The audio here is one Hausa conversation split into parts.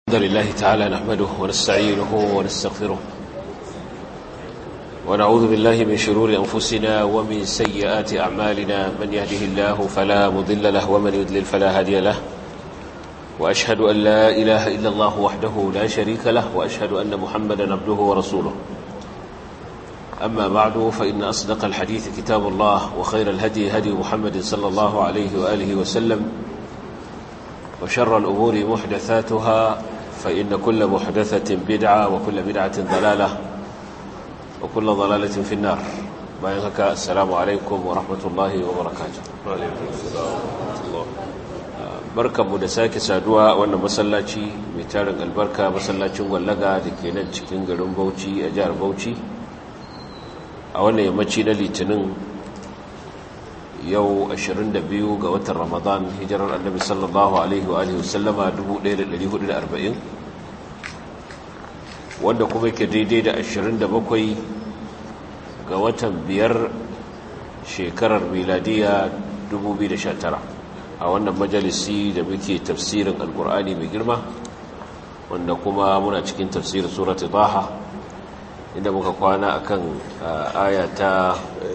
الحمد لله تعالى نحمده ونستعينه ونستغفره ونعوذ بالله من شرور أنفسنا ومن سيئات أعمالنا من يهده الله فلا مضل له ومن يضلل فلا هادي له وأشهد أن لا إله إلا الله وحده لا شريك له وأشهد أن محمدا عبده ورسوله أما بعد فإن أصدق الحديث كتاب الله وخير الهدي هدي محمد صلى الله عليه وآله وسلم وشر الأمور محدثاتها فإن كل محدثة بدعة وكل بدعة ضلالة وكل ضلالة في النار. بايعك السلام عليكم ورحمة الله وبركاته. بركة مدساك سادوا وانا مسلاتي ميتارن البركة مسلاتي واللغة لكي ننشكين غلوم بوشي أجار بوشي وانا يمتشي لتنين yau 22 ga watan Ramadan hijirar annabi sallallahu alaihi wa alihi wasallama 1440 wanda kuma yake daidai da 27 ga watan 5 shekarar miladiya 2019 a wannan majalisi da muke tafsirin alkur'ani mai girma wanda kuma muna cikin tafsirin surati Taha inda muka kwana akan aya ta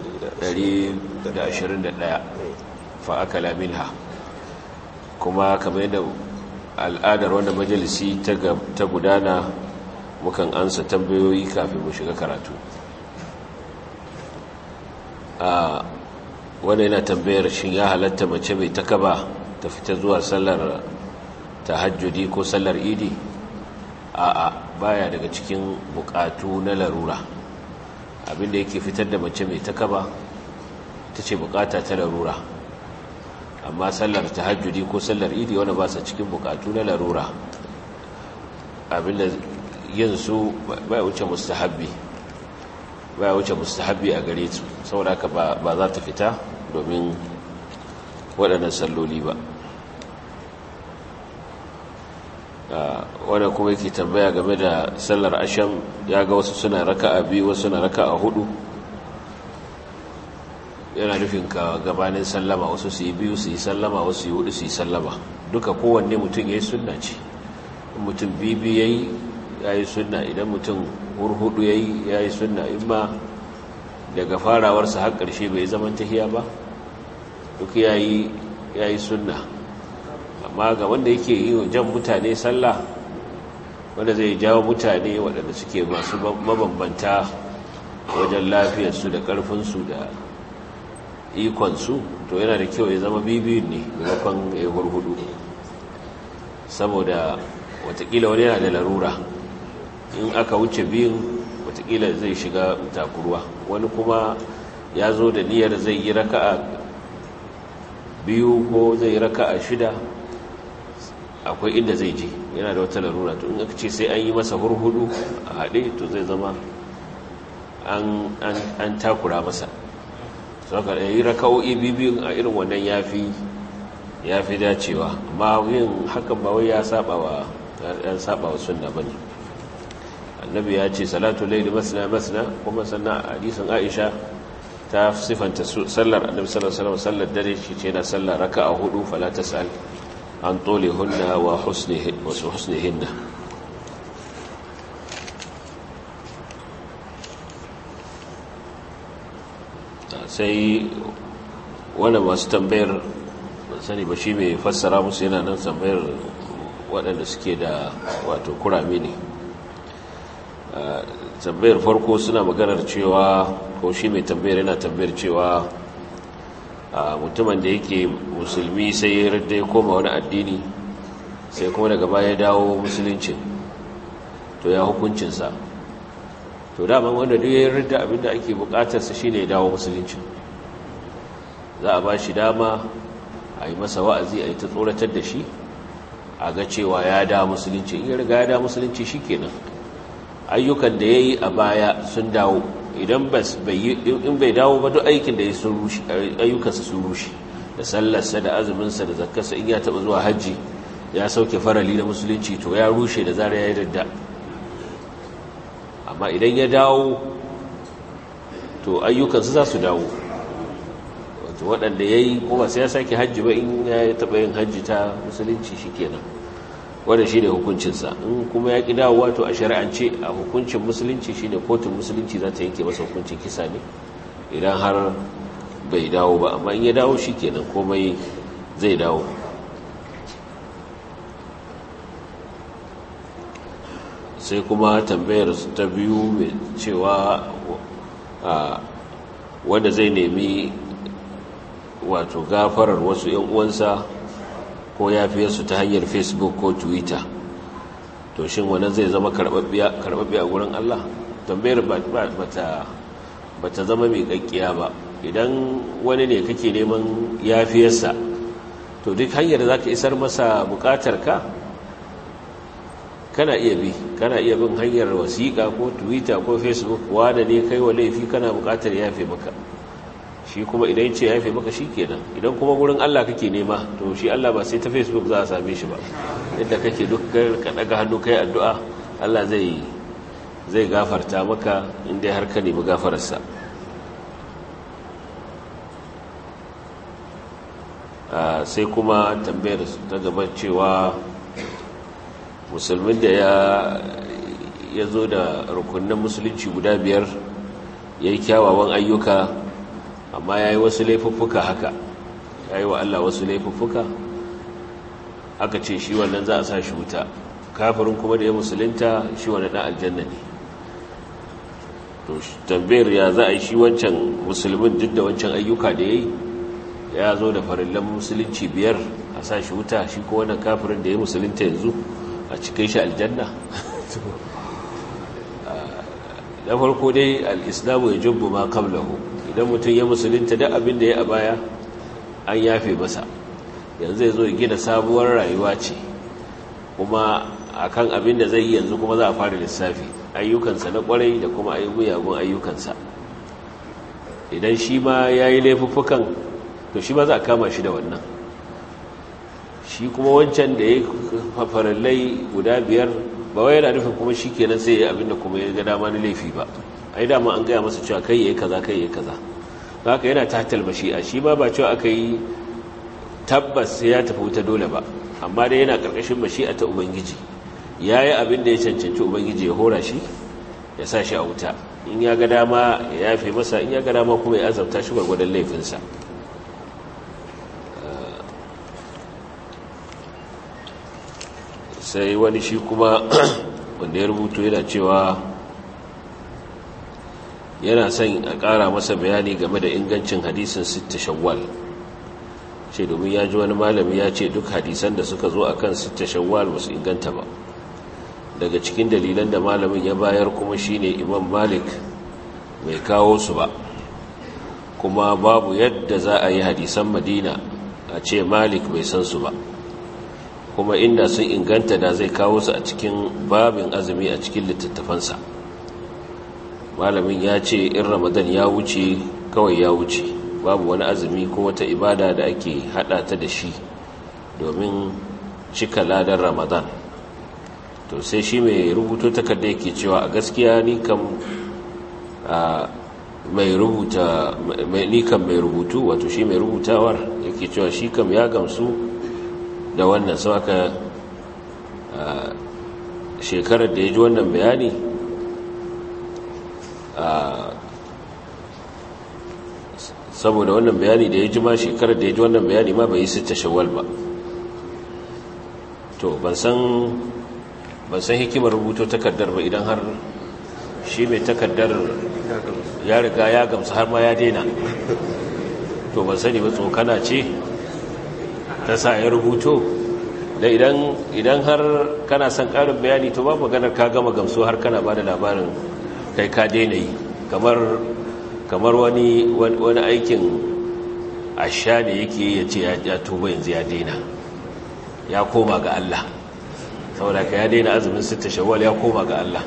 121 fa akala minha kuma kamar yadda al'adar wanda majalisi ta gudana mukan ansa tambayoyi kafin mu shiga karatu. Wanda yana tambayar shin ya halatta mace mai takaba ta fita zuwa sallar tahajjudi ko sallar idi? A'a, baya daga cikin bukatu na larura. Abinda yake fitar da mace mai takaba ta ce bukata ta larura, amma sallar tahajjudi ko sallar idi wanda ba sa cikin bukatu na larura, abinda yin su baya wuce mustahabbi a gare su, saboda haka ba za ta fita domin waɗannan salloli ba. wanda kuma yake tambaya game da sallar asham, ya ga wasu suna raka'a biyu wasu suna raka'a hudu, yana nufin ka gabanin sallama, wasu su yi biyu su yi sallama, wasu su yi hudu su yi sallama. Duka kowanne mutum ya yi sunna ce. Mutum bibi ya yi sunna, idan mutum hurhudu ya yi sunna, in ma daga farawarsa har ƙarshe bai zaman tahiya ba, duk ya yi sunna. Amma ga wanda yake yi jan mutane sallah, wanda zai jawo mutane waɗanda suke masu mabambanta wajen lafiyarsu da ƙarfinsu da ikonsu, to yana da kyau ya zama bibiyun ne maimakon ya hurhudu, saboda watakila wani yana da larura, in aka wuce biyun watakila zai shiga takurwa. Wani kuma ya zo da niyyar zai yi raka'a biyu ko zai yi raka'a shida, akwai inda zai je, yana da wata larura, to in aka ce sai an yi masa hurhudu a haɗe, to zai zama an takura masa. Saka yi raka'o'i bibiyun a irin wannan ya fi dacewa, amma yin hakan ba wai ya saba wa sunna bane. Annabi ya ce salatu layli masna masna, kuma sannan hadisin Aisha ta sifanta sallar Annabi sallallahu alaihi wasallam, sallar dare shi ce na sallar raka'a hudu, fala tasal an tulihunna wa husnihinna. Sai wanda masu tambayar sani ba shi mai fassara musu yana nan tambayar waɗanda suke da wato kurame ne. Tambayar farko suna maganar cewa, ko shi mai tambayar yana tambayar cewa mutumin da yake musulmi sai ya rarra ya koma wani addini, sai kuma daga baya dawo musuluncin, to ya hukuncinsa. To dama wanda duk ya rarra abinda ake bukatarsa shine ya dawo musuluncin, za a ba shi dama a yi masa wa'azi, a yi ta tsoratar da shi, a ga cewa ya dawo musulunci. In ya riga ya dawo musulunci shi kenan, ayyukan da ya yi a baya sun dawo. Idan in bai dawo ba, duk aikin da ya sun rushe, ayyukansa sun rushe, da sallarsa da azuminsa da zakkarsa. In ya taɓa zuwa hajji ya sauke farali na musulunci, to ya rushe da zarar ya yi dadda. Amma idan ya dawo, to ayyukansa za su dawo. Wato waɗanda ya yi kuma sai ya sake hajji ba, in ya taɓa yin hajji ta musulunci shi kenan. wanda shine hukuncinsa. In kuma ya ƙi dawowa to a shari'ance a hukuncin musulunci shine kotun musulunci za ta yanke masa hukuncin kisa ne idan har bai dawo ba, amma in ya dawo shi kenan komai zai dawo. Sai kuma tambayar ta biyu mai cewa wanda zai nemi wato gafarar wasu 'yan uwansa ko yafiyarsu ta hanyar Facebook ko Twitter, to shin wannan zai zama karbabbiya a gurin Allah? Tambayar bata zama mai kakkiya ba. Idan wani ne kake neman yafiyarsa, to duk hanyar da zaka isar masa bukatarka kana iya bin hanyar wasiƙa ko Twitter ko Facebook, wanda ne kai wa laifi kana bukatar yafe maka, shi kuma idan ce yafe maka shikenan. Idan kuma gurin Allah kake nema, to shi Allah ba sai ta Facebook za a same shi ba, inda kake duk ka daga hannu kai addu'a Allah zai gafarta maka inda har ka nemi gafararsa. Sai kuma tambayar ta gaba cewa musulmin da ya zo da rukunin musulunci guda 5, ya yi kyawawan ayyuka, amma ya yi wasu laifuffuka haka, ya yi wa Allah wasu laifuffuka, aka ce shi wannan za a sa shi wuta. Kafirin kuma da ya musulunta shi wannan ɗan aljanna ne. To tambayar ya za a yi shi wancan musulmin duk da wancan ayyuka da ya yi, ya zo da farillan musulunci 5 a sa shi wuta, shi ko wannan kafirin da ya musulunta yanzu a cikin shi aljanna? Na farko dai al-islamu ya jubbu ma qablahu. Idan mutum ya musulunta da abin da ya a baya an yafe masa, yanzu zai zo ya gina sabuwar rayuwa ce, kuma akan abin da zai yi yanzu kuma za a fara lissafi ayyukansa na kwarai da kuma ayyukan ayyukansa. Idan shi ma ya yi laifuffukan, to shi ma za a kama shi da wannan. Shi kuma wancan da ya farallai guda 5, ba wai yana nufin kuma shi kenan sai ya yi abin da kuma ya ga dama na laifi ba. Ai dama an gaya masa cewa kai ya yi kaza, kai ya yi kaza. Haka yana tahtal mashi'a, shi ma ba cewa aka yi tabbas sai ya tafi wuta dole ba, amma dai yana ƙarƙashin mashi'a ta Ubangiji. Ya yi abin da ya cancanci Ubangiji ya hora shi, ya sa shi a wuta. In ya ga dama ya yafe masa, in ya ga dama kuma ya azabta shi gwargwadon laifinsa. Sai wani shi kuma wanda ya rubuto yana cewa yana son a ƙara masa bayani game da ingancin hadisin sitta shawwal. Ce domin ya ji wani malami ya ce duk hadisan da suka zo akan sitta shawwal ba su inganta ba. Daga cikin dalilan da malamin ya bayar kuma shine Imam Malik bai kawo su ba, kuma babu yadda za a yi hadisan Madina a ce Malik bai san su ba, kuma inda sun inganta da zai kawo su a cikin babin azumi a cikin littattafansa. Malamin ya ce in Ramadan ya wuce kawai ya wuce, babu wani azumi ko wata ibada da ake hada ta da shi domin cika ladan Ramadan. To sai shi mai rubuto takarda yake cewa a gaskiya ni kam mai rubutu, wato shi mai rubutawar yake cewa shi kam ya gamsu da wannan. Sau aka shekarar da ya ji wannan bayani, saboda wannan bayani da ya ji ma shekarar da ya ji wannan bayani ma bai yi sitta shawwal ba. To ban san hikimar rubuto takardar ba, idan har shi mai takardar ya riga ya gamsu har ma ya daina, to ban sani ba tsokana ce ta sa ya rubuto. Da idan har kana son ƙarin bayani, to ba maganar ka gama gamsu har kana ba da labarin kai ka daina yi, kamar wani aikin asha da yake ya ce ya tuba yanzu ya daina, ya koma ga Allah, saboda ka ya daina azumin sitta shawwal ya koma ga Allah.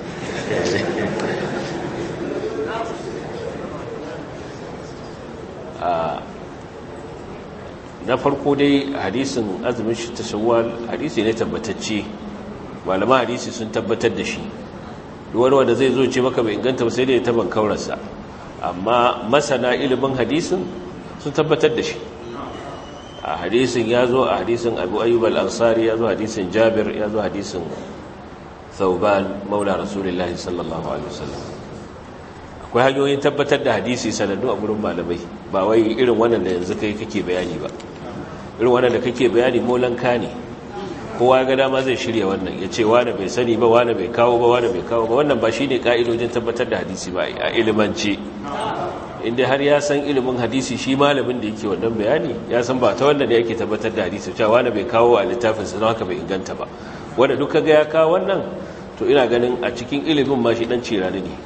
Na farko dai hadisin azumin sitta shawwal hadisi ne tabbatacce, malama hadisi sun tabbatar da shi. Duwar wanda zai zo ce maka bai inganta ba sai dai ta ban kaurarsa, amma masana ilimin hadisin sun tabbatar da shi. a hadisin ya zo a hadisin Abu Ayyub al-Ansari, ya zo hadisin Jabir, ya zo hadisin Thawban maula Rasulullahi sallallahu alaihi wasallam. Akwai hanyoyin tabbatar da hadisi sanannu a gurin malamai, ba wai irin wannan da yanzu kai kake bayani ba. Irin wannan da kake bayani molanka ne, kowa ga dama zai shirya wannan ya ce wani bai sani ba, wani bai kawo ba, wani bai kawo ba. Wannan ba shine ka'idojin tabbatar da hadisi ba a ilimance. Inda har ya san ilimin hadisi, shi malamin da yake wannan bayani ya san ba ta wanda da yake tabbatar da hadisi cewa wani bai kawo a littafinsa don haka bai inganta ba. Wanda duk kaga ya kawo wannan, to ina ganin a cikin ilimin ma shi dan cirani ne,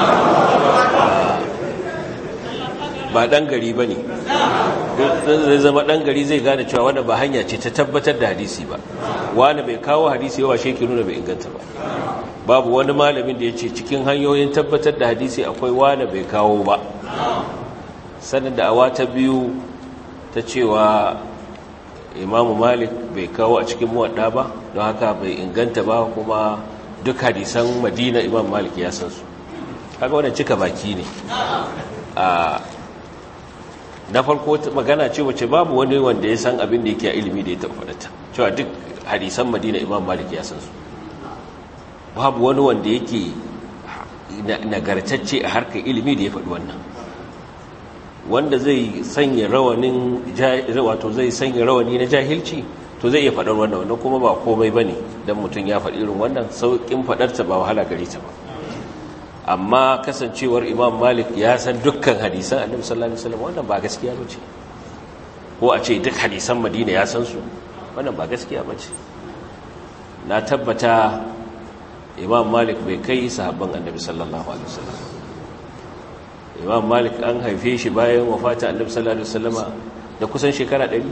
ba dan gari bane. Zai zama dan gari zai gane cewa wannan ba hanya ce ta tabbatar da hadisi ba. Wani bai kawo hadisi ba shi ke nuna bai inganta ba. Babu wani malamin da ya ce cikin hanyoyin tabbatar da hadisi akwai wani bai kawo ba. Sannan da awa ta biyu ta cewa Imamu Malik bai kawo a cikin muwadda ba, don haka bai inganta ba, kuma duk hadisan Madina Imam Malik ya san su. Kaga wannan cika baki ne. Na farko magana ce wace babu wani wanda ya san abin da yake a ilimi da ya tabbata cewa duk hadisan Madina Imam Malik ya san su. Babu wani wanda yake nagartacce a harkar ilimi da ya faɗi wannan. Wanda zai sanya rawanin wato zai sanya rawani na jahilci, to zai iya faɗar wannan kuma ba komai bane dan mutum ya faɗi irin wannan, saukin faɗar ta ba wahala gare ta ba. Amma kasancewar Imam Malik ya san dukkan hadisan Annabi sallallahu alaihi wasallam, wannan ba gaskiya bace. Ko a ce duk hadisan Madina ya san su, wannan ba gaskiya bace. Na tabbata Imam Malik bai kai sahabban Annabi sallallahu alaihi wasallam. Imam Malik an haife shi bayan wafatin Annabi sallallahu alaihi wasallama da kusan shekara 100.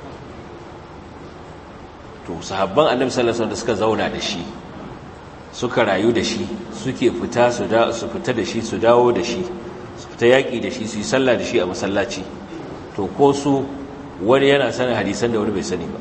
To sahabban Annabi sallallahu alaihi wasallam da suka zauna da shi, suka rayu da shi, suke fita su fita da shi, su dawo da shi, su fita yaki da shi, su yi sallah da shi a masallaci, to ko su wani yana sanin hadisan da wani bai sani ba.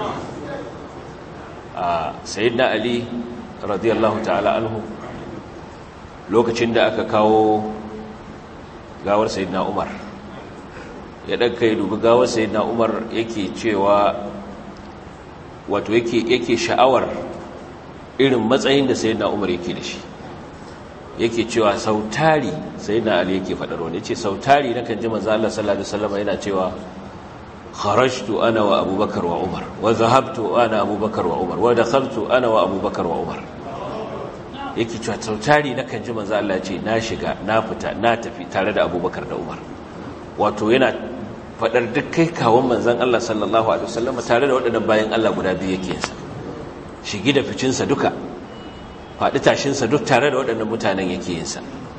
Sayyidina Ali radiyallahu ta'ala anhu, lokacin da aka kawo gawar Sayyidina Umar, ya ɗaga ya dubi gawar Sayyidina Umar, yake cewa wato yake sha'awar irin matsayin da Sayyidina Umar yake da shi. Yake cewa sautari, Sayyidina Ali yake faɗar wani, yace sautari nakan ji manzo Allah sallallahu alaihi wasallam yana cewa kharajtu ana wa Abubakar wa Umar wa dhahabtu ana Abubakar wa Umar wa dakhaltu ana wa Abubakar wa Umar. Yake cewa sautari nakan ji manzo Allah ce na shiga, na fita, na tafi tare da Abubakar da Umar. Wato yana fadar duk kai kawon manzon Allah sallallahu alaihi wasallam tare da waɗannan bayan Allah guda biyu yake yinsa. Shigi da ficin sa duka, faɗi tashin sa duk tare da waɗannan mutanen yake yinsa.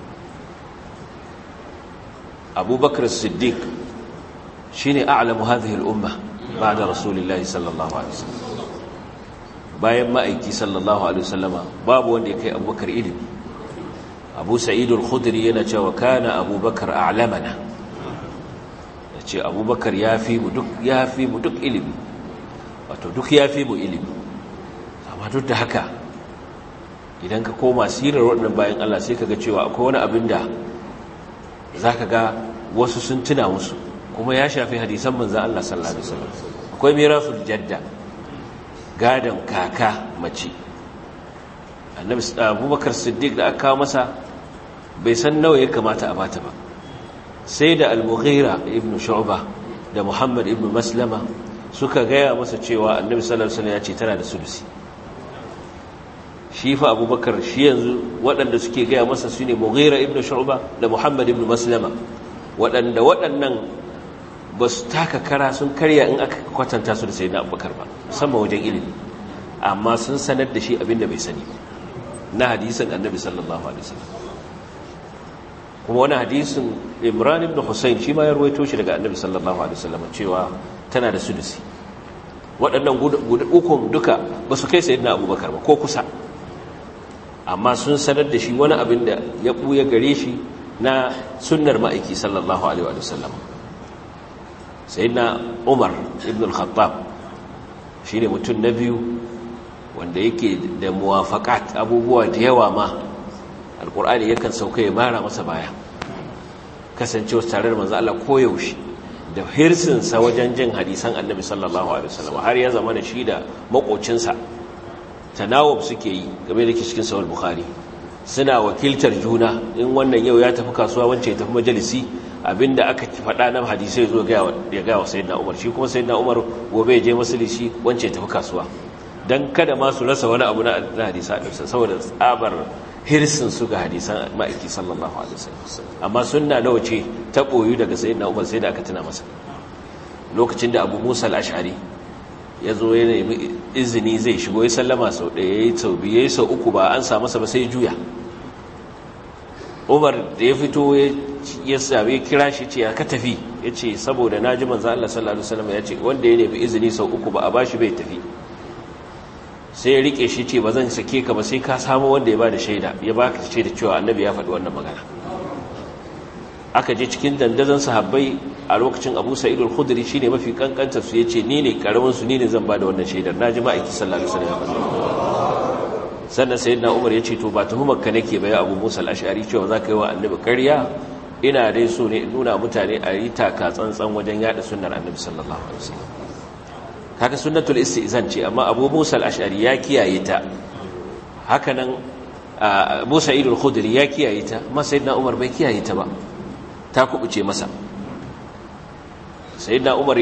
Abubakar Siddiq shine a'lamu hadhihi al-umma ba'da Rasulillahi sallallahu alaihi wasallam. Bayan ma'aiki sallallahu alaihi wasallama babu wanda ya kai Abubakar ilimi. Abu Sa'id al-Khudri yana cewa kana Abubakar a'lamana, yace Abubakar yafi mu duk ilimi, wato duk yafi mu ilimi. Amma duk da haka idan ka koma sirar waɗannan bayan Allah sai kaga cewa akwai wani abin da zaka ga wasu sun tuna musu, kuma ya shafi hadisan manzon Allah sallallahu alaihi wasallam. Akwai mirasul jadda, gadon kaka mace. Annabi Abubakar Siddiq da aka kawo masa bai san nawa ya kamata a bata ba, sai da Al-Mughira ibn Shu'bah da Muhammad ibn Maslama suka gaya masa cewa Annabi sallallahu alaihi wasallam ya ce tana da sulusi. Shi fa Abubakar shi yanzu waɗanda suke gaya masa su ne Mughira ibn Shu'bah da Muhammad ibn Maslama, waɗannan ba su taka kara sun karya in aka kwatanta su da Sayyidina Abubakar ba, musamman wajen ilimi, amma sun sanar da shi abinda bai sani na hadisin Annabi sallallahu alaihi wasallam. Kuma wani hadisin Imran ibn Husayn shi ma ya rawaito shi daga Annabi sallallahu alaihi wasallam cewa tana da sulusi. Waɗannan ukun duka ba su kai Sayyidina Abubakar ba ko kusa, amma sun sanar da shi wani abin da ya buya gare shi na sunnar ma'aiki sallallahu alaihi wasallam. Sayyidina Umar ibn al-Khattab shine mutum na biyu wanda yake da muwafaqat, abubuwa da yawa ma alqur'ani yakan sauka ya mara masa baya, kasancewa tare da manzo Allah koyaushe da hirsinsa wajen jin hadisan annabi sallallahu alaihi wasallam har ya zama da shi da makocinsa tanawub suke yi game da cikin sahih bukhari suna wakiltar juna in wannan yau ya tafi kasuwa wance ya tafi majalisi abinda aka faɗa nan hadisi ya zo ya ga wa sayyidina umar shi kuma sayyidina umar gobe ya je majalisi wance ya tafi kasuwa dan kada ma su rasa wani abu na hadisa saboda tsabar hirsin su ga hadisan ma'aiki sallallahu alaihi wasallam amma sunna nawa ce ta boyu daga sayyidina umar sai da aka tuna masa lokacin da abu musa al-ash'ari ya zo ya nemi izini zai shigo ya sallama sau ɗaya ya yi sau biyu ya yi sau uku ba an samu masa ba sai juya umar da ya fito ya sami kira shi ce ka tafi ya ce saboda na ji manzan Allah sallallahu Alaihi wasallam ya ce wanda ya nemi izini sau uku ba a ba shi bai tafi sai ya rike shi ce ba zan sake ka ba sai ka samu wanda ya ba da shaida ya ba ka ce da cewa annabi ya faɗi wannan magana aka je cikin dandazon sahabbai a lokacin abu sa'id al-khudri shine mafi kankantar su yace ni ne karamin su ni ne zan bada wannan shaidar naji ma'aiki sallallahu alaihi wasallam sannan sayyidina umar yace to ba tuhumar ka nake ba ya abu musa al-ash'ari cewa zaka yi wa annabi ƙarya ina dai so ne nuna mutane a yi taka tsantsan wajen yada sunnar annabi sallallahu alaihi wasallam kaga sunnatul istizan ce amma abu musa al-ash'ari ya kiyaye ta haka nan abu sa'id al-khudri ya kiyaye ta amma sayyidina umar bai kiyaye ta ba ta kubuce masa sayyidina umar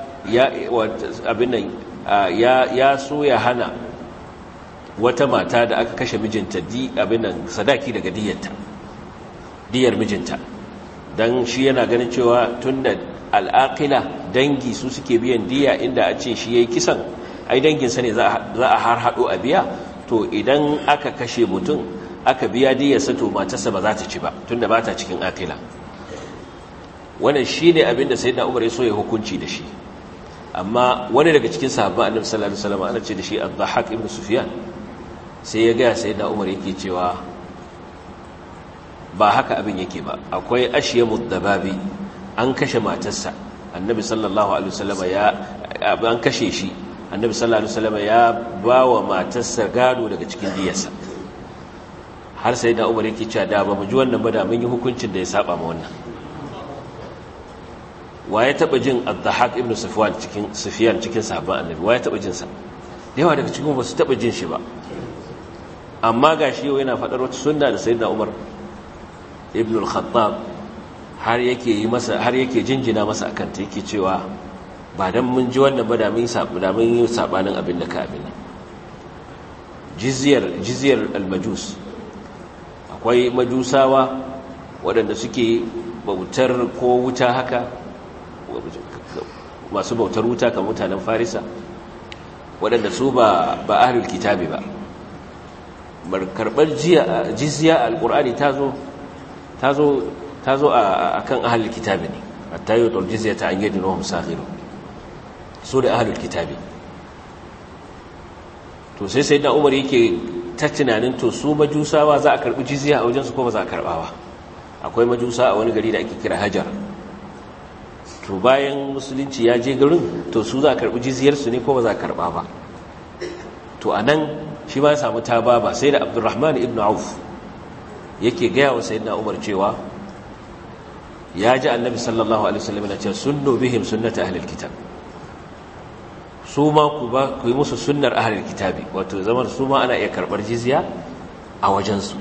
ya so ya hana wata mata da aka kashe mijinta sadaki daga diyar mijinta dan shi yana ganin cewa tunda al'aqila dangi su suke biyan diya inda a ce shi yayi kisan ai danginsa ne za a har hado a biya to idan aka kashe mutum aka biya diyarsa to matarsa ba za ta ci ba tunda ba ta cikin aqila wannan shine abinda sayyidina Umar ya so ya hukunci da shi amma wani daga cikin sahabban Annabi sallallahu alaihi wasallam ana ce da shi Ad-Dhahhak ibn Sufyan sai ya ga sayyidina Umar yake cewa ba haka abin yake ba akwai Ashyamud Dababi an kashe matarsa Annabi sallallahu alaihi wasallam an kashe shi Annabi sallallahu alaihi wasallam ya bawa matarsa gado daga cikin diyarsa har sayyidina Umar yake cewa da ba mu ji wannan ba da mun yi hukuncin da ya saba ma wannan wa ya taba jin Ad-Dhahhak ibn Sufyan cikin sahabban Annabi wa ya taba jin sa da yawa daga cikin ba su taba jin shi ba amma gashi yau yana fadar wata sunna da sayyidina Umar ibn al-Khattab har yake jinjina masa akan ta yake cewa ba dan mun ji wannan ba da mun yi sabanin abin da ka abin jizyar al-majus akwai majusawa waɗanda suke bautar ko wuta haka masu bautar wuta kan mutanen farisa waɗanda su ba ahlul kitabi ba karɓar jizya al-qur'ani ta zo a kan ahlul kitabi ne hatta yutul jizyata an yadin wahum saghirun su da ahlul kitabi to sai da Umar yake ta tunanin to su majusawa za a karɓi jizya a wajensu ko ba za a karɓa ba akwai majusa a wani gari da ake kira Hajar to bayan musulunci ya je garin to su za a karɓi jiziyarsu ne ko ba za a karɓa ba to a nan shi ma ya samu tababa sai da Abdurrahman ibn Auf yake gaya wa sayyidina Umar cewa ya ji annabi sallallahu alaihi wasallam yana cewa sunnu bihim sunnata ahlil kitab su ma ku yi musu sunnar ahlil kitabi wato zaman su ma ana iya karɓar jizya a wajensu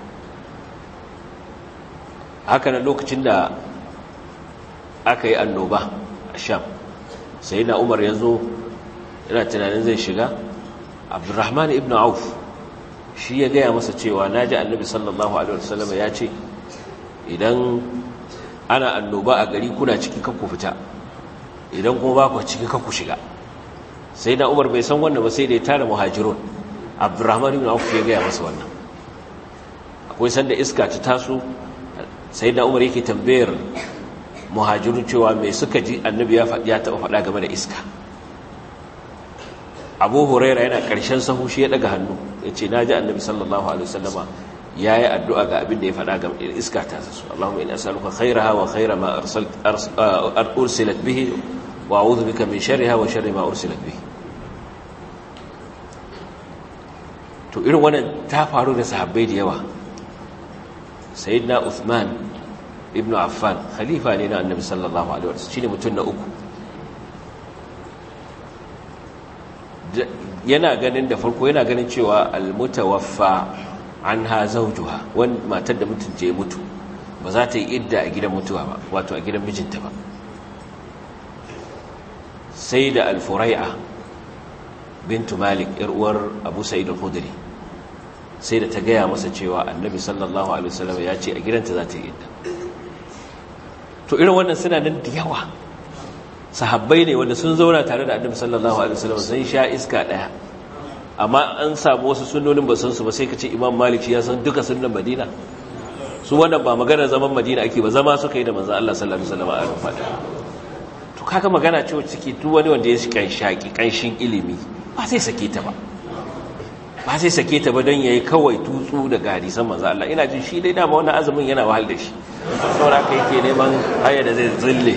haka nan lokacin da aka yi annoba a sham sai na umar ya zo yana tunanin zai shiga Abdurrahman ibn Auf shi ya gaya masa cewa na ji annabi sallallahu alaihi wasallam ya ce idan ana annoba a gari kuna ciki kanku fita idan kuma ba ku ciki kanku shiga sai na umar bai san wannan ba sai da ya tara muhajirun Abdurrahman ibn Auf ya gaya masa wannan akwai sanda iska ta taso sai da umar yake tambayar muhajirun cewa mai suka ji annabi ya taɓa faɗa game da iska Abu Huraira yana ƙarshen sahu shi ya ɗaga hannu ya ce na ji annabi sallallahu alaihi wasallama ya yi addu'a ga abin da ya faɗa game da iska ta zasu Allahumma ina as'aluka khairaha wa khaira ma ursilat bihi wa a'udhu bika min sharriha wa sharri ma ursilat bihi to irin wannan ta faru da sahabbai da yawa sayyidina Uthman ibn Affan khalifa ne na annabi sallallahu alaihi wasallam shine mutum na uku. Yana ganin da farko yana ganin cewa almutawaffa anha zawjuha, wani matar da mutunta ya mutu ba za ta yi idda a gidan mutuwa ba, wato a gidan mijinta ba. sai da al-Furai'a bintu Malik yar uwar Abu Sa'id al-Khudri sai da ta gaya masa cewa annabi sallallahu alaihi wasallam ya ce a gidanta za ta yi idda. To irin wannan suna nan da yawa, sahabbai ne wanda sun zauna tare da annabi sallallahu alaihi wasallam sun sha iska daya, amma an samu wasu sunnonin ba san su ba, sai ka ce Imam Malik ya san duka sunnan Madina. Su wannan ba magana zaman Madina ake ba, zama suka yi da manzon Allah sallallahu alaihi wasallam a Arfa. To kaga magana ce wacce take duk wani wanda ya shaki kanshin ilimi ba sai sake ta ba, ba sai sake ta ba don yayi kawai tutsu da gari san manzon Allah. Ina jin shi dai dama wannan azumin yana wahal da shi, saboda haka yake neman haya da zai zille.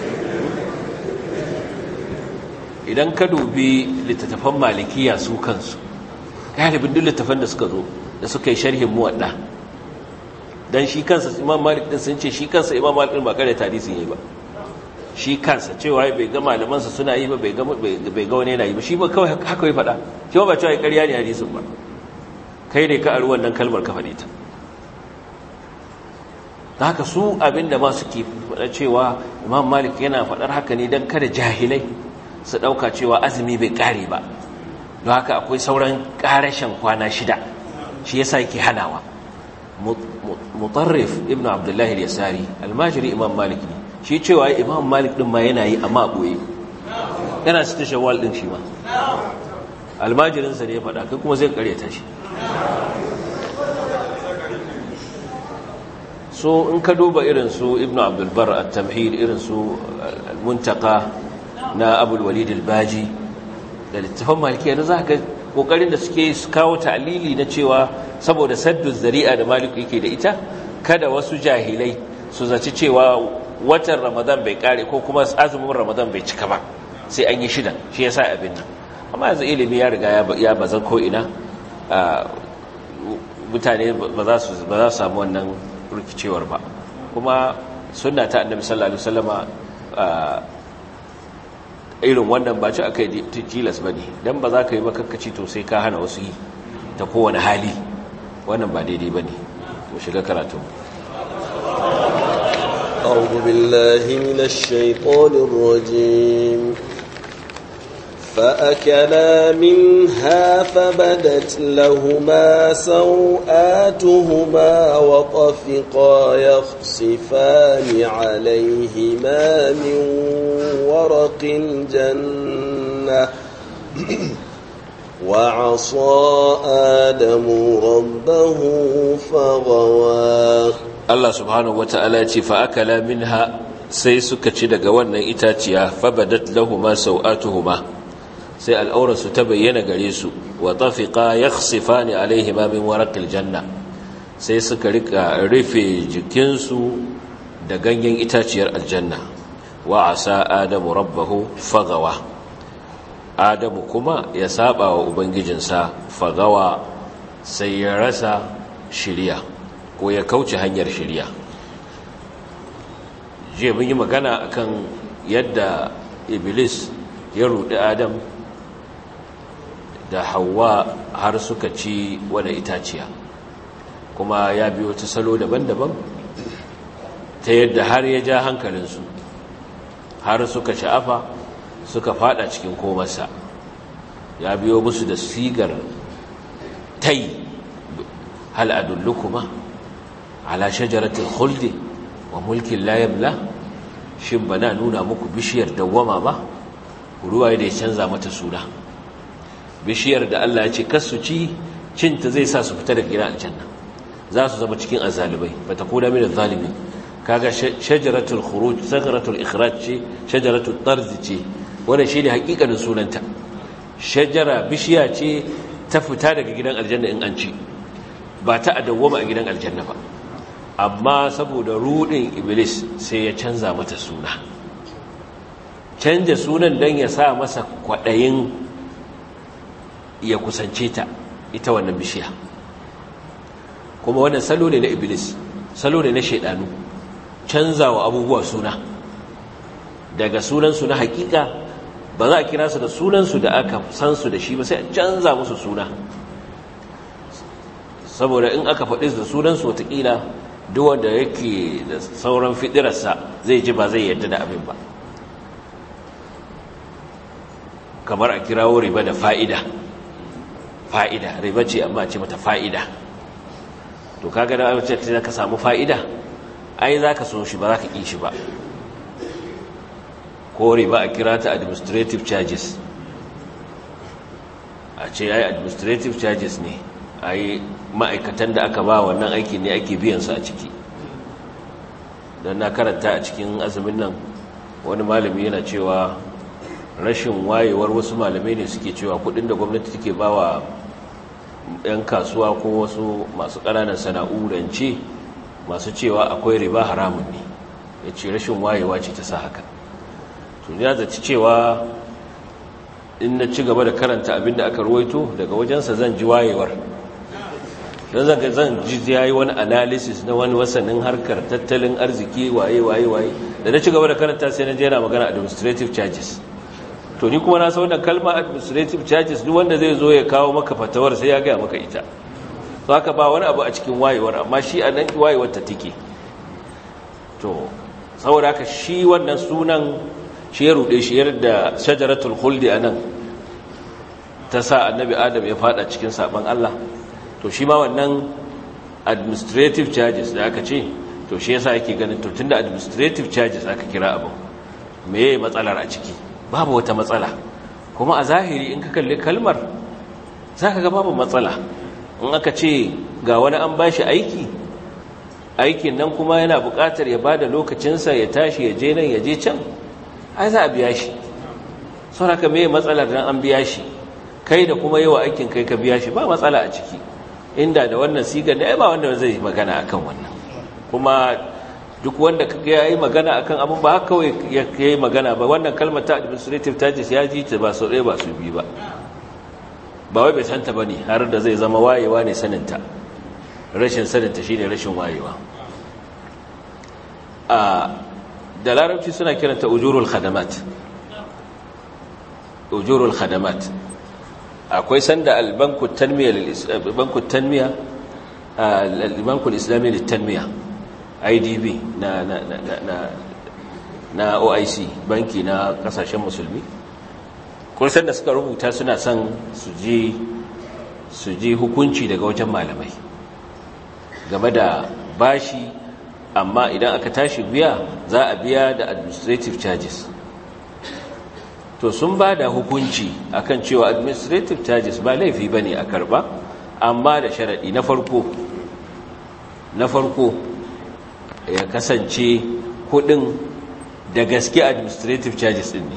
Idan ka dubi littattafan malikiya su kansu, galibin duk littattafan da suka zo da suka yi sharhin muwadda, dan shi kansa Imam Malik din sun ce shi kansa Imam Malik din ba kare hadisin yayi ba, shi kansa cewa bai ga malaman sa suna yi ba, bai ga wani yana yi ba, shi ba kawai haka ya faɗa, shi ba cewa ƙarya ne hadisin ba, kai ne ka aru wannan kalmar ka faɗe ta. Da haka su abinda ma suke faɗa cewa Imam Malik yana faɗar haka ne dan kada jahilai su ɗauka cewa azumi bai ƙare ba, don haka akwai sauran ƙarashen kwana 6, shi yasa yake hanawa. Mutarrif ibn Abdullahi al-Yasari almajiri Imam Malik ne, shi cewa Imam Malik din ma yana yi amma boye, yana cikin Shawwal din shi ma almajirinsa ne ya faɗa, kai kuma zai ƙaryata shi. So in ka duba irin su Ibn Abdul Barr at-Tamhid, irin su al-Muntaqa na Abul Walid al-Baji da littafin Malikiya, da zaka kokarin da suke su kawo ta'lili na cewa saboda saddu zari'a da Malik yake da ita, kada wasu jahilai su zaci cewa watan Ramadan bai kare ko kuma azumin Ramadan bai cika ba sai an yi shidan, shi yasa abin nan. Amma yanzu ilimi ya riga ya bazan ko ina, mutane ba za su samu wannan rikicewar ba. Kuma sunna ta Annabi sallallahu alaihi wasallama irin wannan ba ci aka yi tilas ba ne, don ba za ka yi makakaci to sai ka hana wasu yi ta kowane hali, wannan ba daidai ba ne. to shiga karatu. أعوذ بالله من الشيطان الرجيم فأكلا منها فبدت لهما سوآتهما وطفقا يخصفان عليهما من ورق الجنة وعصى آدم ربه فغوى. Allah subhanahu wata'ala ya ce fa akala minha, sai suka ci daga wannan itaciya, fa badat lahumu sawatuhuma, sai al'aurarsu ta bayyana gare su, wa tafiqa yakhsifani alaihima min waraqil janna, sai suka rika rufe jikinsu da ganyen itaciyar aljanna. Wa asa adamu rabbahu fagawa, adamu kuma ya saba wa ubangijinsa, fagawa sai ya rasa shiriya ko ya kauce hanyar shiriya. Jiya mun yi magana akan yadda Iblis ya rudi Adam da Hawwa har suka ci wani itaciya, kuma ya biyo ta salo daban-daban ta yadda har ya ja hankalinsu, har suka sha'afa suka fada cikin komarsa. Ya biyo musu da sigar tai, hal adullukuma ala shajaratul khuldi wa mulkin la yabla, shin bana nuna muku bishiyar dawwama ba? Ruwaye da ya canza mata suna, bishiyar da Allah ya ce kasu ci, cinta zai sa su fita daga gidan aljanna, za su zama cikin azzalibai, fatakuna min azzalimin. kaga shajaratul khuruj, shajaratul ikhraj ce, shajaratul tarz ce, wannan shine hakikanin sunanta. Shajara bishiya ce ta fita daga gidan aljanna in an ci, ba ta adawwama a gidan aljanna ba. Amma saboda rudin Iblis sai ya canza mata suna, canja sunan dan ya sa masa kwadayin ya kusance ta ita wannan bishiya. Kuma wannan salo ne na Iblis, salo ne na shedanu, canza wa abubuwa suna daga sunansu na hakika ba za a kira su da sunansu da aka san su da shi ba sai a canza musu suna saboda in aka faɗi da sunansu watakila duk wanda yake da sauran fiɗirarsa zai ji ba zai yarda da abin ba kamar a kirawo riba da fa'ida riba ce amma ce mata fa'ida to kaga da abin da ka samu fa'ida ai za ka so shi ba za ka ƙi shi ba ko riba a kira ta administrative charges a ce ai administrative charges ne ai ma'aikatan da aka ba wannan aiki ne ake biyansu a ciki don na karanta a cikin azumin nan wani malami yana cewa rashin wayewar wasu malamai ne suke cewa kudin da gwamnati take ba wa 'yan kasuwa ko wasu masu ƙananan sana'u rance masu cewa akwai riba haramun ne ya ce rashin wayewa ce ta sa haka to ya zaci cewa in na ci gaba da karanta abin da aka ruwaito daga wajensa zan ji wayewar don zan ji ya yi wani analysis na wani wasannin harkar tattalin arziki waye da na ci gaba da karanta sai na jera magana administrative charges to ni kuma na san wannan kalma administrative charges duk wanda zai zo ya kawo maka fatawar sai ya gaya maka ita to haka ba wani abu a cikin wayewar amma shi a nan wayewar ta take to saboda haka shi wannan sunan shi ya rude shi yarda shajaratul khuldi anan ta sa annabi adam ya fada cikin saban Allah to shi ma wannan administrative charges da aka ce to shi yasa yake ganin to tunda administrative charges aka kira abu meye matsalar a ciki babu wata matsala kuma a zahiri in ka kalli kalmar zaka ga babu matsala in aka ce ga wani an bashi aiki aikin nan kuma yana buƙatar ya bada lokacinsa ya tashi ya je nan ya je can ai za a biya shi saboda ka meye matsalar dan an biya shi kai da kuma yawa aikin kai ka biya shi ba matsala a ciki inda da wannan sigar ne ai ba wanda zai magana akan wannan kuma duk wanda kaga yayi magana akan abun ba haka kawai yayi magana ba wannan kalmar ta administrative charges ya ji ta ba so ɗaya ba su bi ba wai bai santa bane har da zai zama wayewa ne saninta rashin saninta shine rashin wayewa da larabci suna kiranta ujurul khadamat akwai sanda albanku tanmiya albanku islami litanmiya idb na oic banki na kasashen musulmi kursan da suka rubuta suna son su ji hukunci daga wajen malamai game da bashi amma idan aka tashi biya za a biya da administrative charges to sun ba da hukunci akan cewa administrative charges ba laifi ba ne a karba amma da sharaɗi na farko ya kasance kudin da gaske administrative charges din ne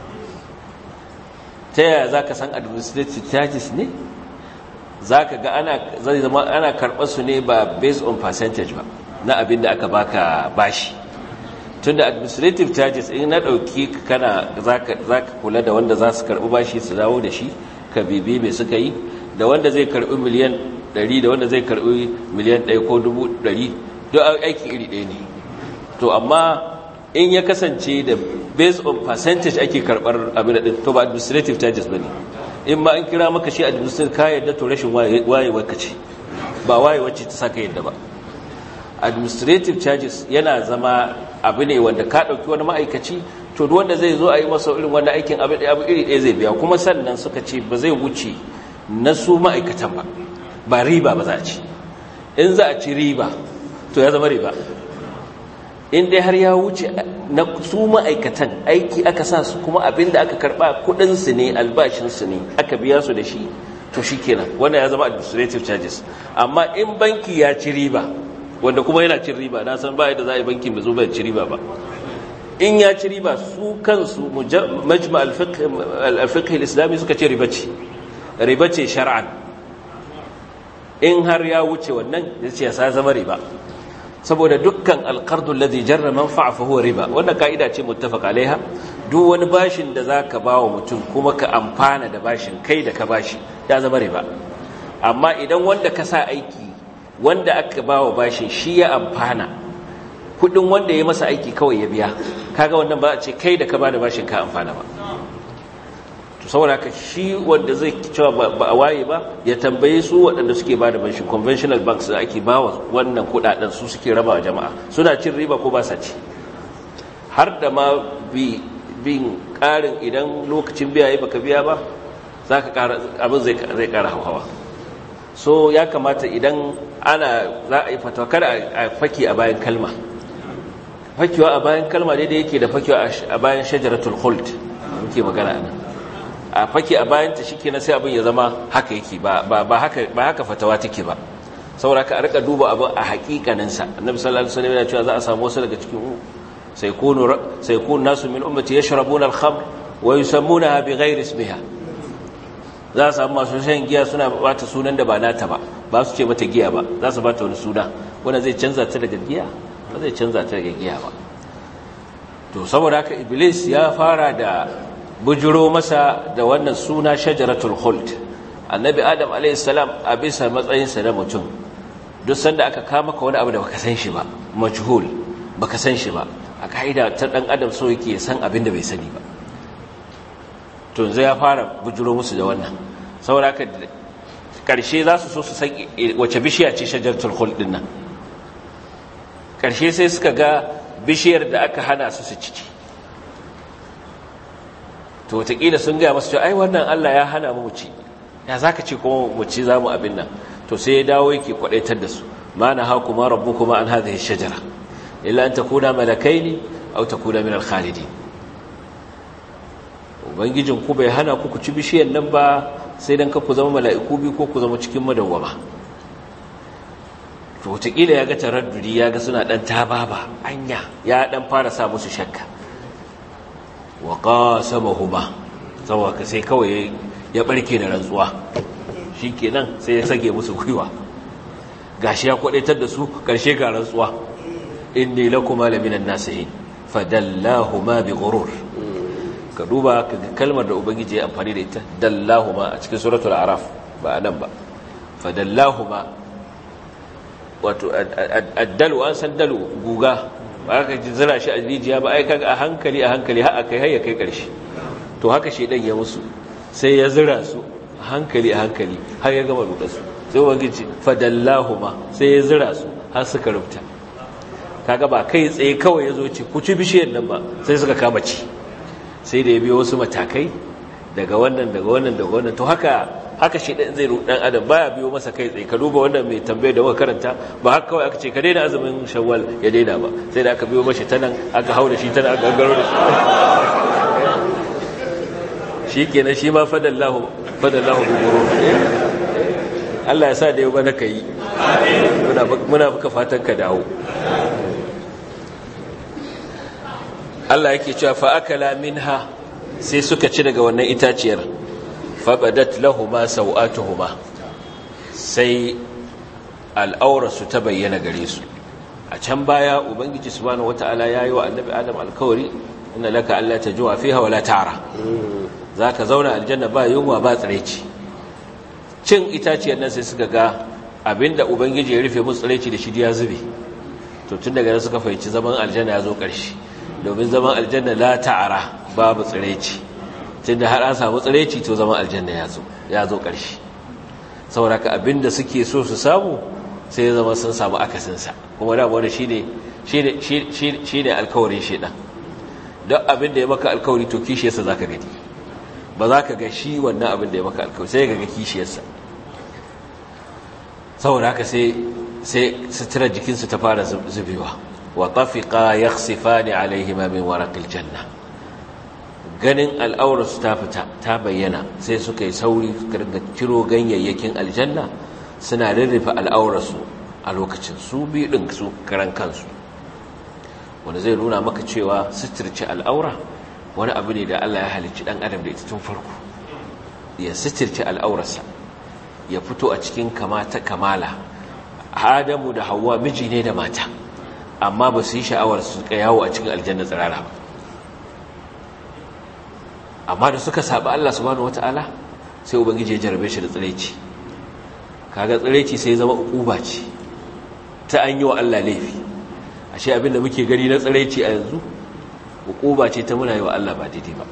ta yaya za ka san administrative charges ne za ka ga zai zama ana karɓar su ne ba based on percentage ba na abin da aka baka bashi tunda administrative charges in na ɗauki za ka kula da wanda za su karɓi bashi su dawo da shi ka bibi mai suka yi da wanda zai karɓi miliyan 100 da wanda zai karɓi miliyan 1 ko 100 don aiki iri ɗaya ne to amma in ya kasance da based on percentage ake karɓar abin da to ba administrative charges ba ne in ma an kira maka shi administrative ka yadda to rashin wayewar ka ce ba wayewar ce ta saka yadda ba administrative charges yana zama abu ne wanda ka ɗauki wani ma'aikaci to wanda zai zo a yi masa irin wanda aikin abu iri ɗaya zai biya kuma sannan suka ce ba zai wuce na su ma'aikatan ba riba ba za a ci in za a ci riba to ya zama riba in dai har ya wuce na su ma'aikatan aiki aka sa su kuma abin da aka karɓa kuɗinsu ne albashinsu ne aka biya su da shi to shi kenan wanda ya zama administrative charges amma in banki ya ci riba wanda kuma yana cin riba na san ba yadda za a yi bankin bai zo bai ci riba ba in ya ci riba su kansu majma al-fiqh al-islami suka ce riba ce shar'an in har ya wuce wannan ya ce ya zama riba saboda dukkan al-qardu alladhi jarra manfa'a fa huwa riba wannan kaida ce muttafaq alaiha duk wani bashin da zaka bawa mutum kuma ka amfana da bashin kai da ka bashi ya zama riba amma idan wanda ka sa aiki wanda aka ba wa bashin shi ya amfana kudin wanda ya masa aiki kawai ya biya, kaga wannan ba a ce kai da ka bada bashin ka amfana ba. To saboda haka shi wanda zai cewa ba a waye ba ya tambaye su waɗanda suke bada bashin, conventional banks da ake bawa wannan kudaden, su suke raba wa jama'a, suna cin riba ko ba sa ci. Har da ma bin ƙarin idan lokacin biya yi baka biya ba, za ka ƙara abin zai ƙara hauhawa. So ya kamata idan za a yi fatawa kada a faki a bayan kalma. Fakewa a bayan kalma daidai yake da fakewa a bayan shajaratul khuld muke magana nan. A faki a bayan ta shike na sai abin ya zama haka yake ba haka fatawa take ba. Saboda ka rika duba abin a hakikanin sa. Annabi sallallahu alaihi wasallam yana cewa za a samu wasu daga cikin sayakunu nasu min ummati yashrabuna al-khamr wa yusammunaha bighairi ismiha. Za a samu masu shan giya suna bata sunan da ba nata ba su ce mata giya ba, za su bata wani suna wanda zai canza ta daga giya, ba zai canza ta daga giya ba. To saboda haka Iblis ya fara da bujiro masa da wannan suna shajaratul khuld. Annabi Adam alayhis salam a bisa matsayinsa na mutum, duk sanda aka kama ka wani abu da baka san shi ba, majhul, baka san shi ba, a kaida ta dan adam so yake san abin da bai sani ba. To yanzu ya fara bujiro musu da wannan. Saboda haka karshe za su so su san wace bishiya ce shajaratul khuld din nan. Karshe sai suka ga bishiyar da aka hana su ci. To wataƙila sun gaya masu cewa ai wannan Allah ya hana mu ci, ya za ka ce kuma mu ci za mu abin nan. To sai ya dawo yake kwaɗaitar da su, ma na haku ma rabu kuma an haɗa shajara illa an takuna malakaini aw takuna min al-khalidin. Ubangijin ku bai hana ku ci bishiyar nan ba sai dan ka ku zama mala'iku bi ko ku zama cikin madawwama. To wataƙila ya ga taraddudi, ya ga suna ɗan tababa, anya ya ɗan fara sa musu shakka. Wa qasamahuma, saboda sai kawai ya barke da rantsuwa, shikenan sai ya sage musu gwiwa. Gashi ya kwadaitar da su, karshe ga rantsuwa, inni lakuma laminan nasihin fadallahuma bighurur. Ka duba kaga kalmar da ubangiji ya amfani da ita, dallahuma, a cikin suratul araf, ba anan ba. Fadallahuma, wato addalu, an san dalu, guga, ba ka ji zira shi a rijiya ba, ai kaga a hankali har akai har ya kai karshe. To haka shedan ya musu, sai ya zira su a hankali har ya gama rudar su. Sai ubangiji fadallahuma, sai ya zira su har suka rubuta. Kaga ba kai tsaye kawai ya zo ce ku ci bishiyar nan ba, sai suka kama ci. Sai da ya biyo wasu matakai daga wannan. To haka shi dan zai dan adam baya biyo masa kai tsaye. Ka duba wannan mai tambaye da muka karanta, ba haka kawai aka ce ka daina azumin Shawwal ya daina ba, sai da aka biyo mashi tanan, aka haura shi tanan, aka gangaro da shi. Shikenan shi ma fadallahu biguru. Allah ya sa da yau bana kai. Muna buka fatan ka dawo. Allah yake cewa fa akala minha, sai suka ci daga wannan itaciyar. Fabadat lahuma sau'atuhuma, sai al'aurarsu ta bayyana gare su. A can baya ubangiji subhanahu wataala yayi wa annabi Adam alkawari, inna laka alla tajua fiha wala ta'ra. Zaka zauna aljanna ba yunwa ba tsiraici. Cin itaciyar nan sai suka ga abinda ubangiji ya rufe musu tsiraici da shi ya zube. To tun daga nan suka fahimci zaman aljanna ya zo ƙarshe. Domin zaman aljanna la ta'ra, babu tsiraici. Tunda har an samu tsiraici to zaman aljanna ya zo ƙarshe. Saboda ka abinda suke so su samu sai ya zama sun samu akasinsa. Kuma da wanda shine alkawarin shedan. Don abinda ya maka alkawari to kishiyarsa zaka gani. Ba za ka ga shi wannan abinda ya maka alkawari, sai ka ga kishiyarsa. Saboda haka sai sutura jikinsu ta fara zubewa. Wa tafiqa yakhsifani alaihima min waraqil janna. Ganin al'aurarsu ta fita ta bayyana, sai suka yi sauri suka ringa ciro ganyayyakin aljanna suna rarrafe al'aurarsu a lokacin, su biyu ɗin su karan kansu. Wanda zai nuna maka cewa suturce al'aura wani abu ne da Allah ya halicci ɗan adam da ita tun farko. Ya suturce al'aurarsa, ya fito a cikin kamata kamala. Adamu da Hawwa miji ne da mata, amma ba su yi sha'awar su yawo a cikin aljanna tsirara ba. Amma da suka saba Allah subhanahu wata'ala, sai ubangiji ya jarabe shi da tsiraici. Kaga tsiraici sai zama ukuba ce ta an yi wa Allah laifi. ashe abinda muke gani na tsiraici a yanzu hukuma ce ta muna yi wa Allah ba daidai ba.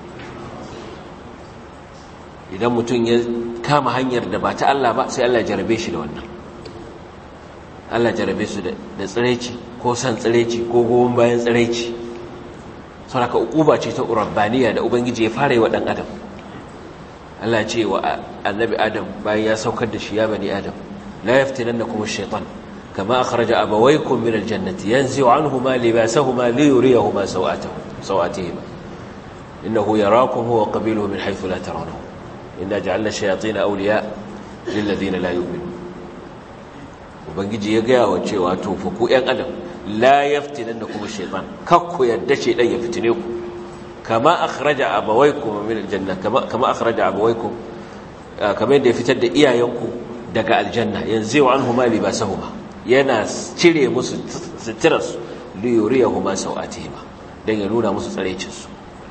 Idan mutum ya kama hanyar da ba ta Allah ba sai Allah jarabe shi da wannan, Allah jarabe su da tsiraici ko san tsiraici ko goyon bayan tsiraici. saboda hukuma ce ta rabbaniya da ubangiji ya fara yi wa dan adam. Allah ce wa annabi Adam bayan ya saukar da shi, ya bani Adam la yaftinannakum ash-shaytan kama akhraja abawaykum min al-jannati yanzi'u anhuma libasahuma liyuriyahuma sawatihima innahu yarakum huwa qabiluhu min haythu la tarawnahum inna ja'alna ash-shayatina awliya lil ladina la yu'minun. ubangiji ya ga wa cewa to fa ku yan adam la yaftinannakum ash-shaytan kakku yadda shaydan ya fitine ku kama akhraja abawaykum min aljanna kama akhraja abawaykum kama yadda ya fitar da iyayenku daga aljanna yanzu wa anhuma libasahuma yana cire musu sutirarsu li yuriyahuma sawatihima dan ya nuna musu tsareicin su.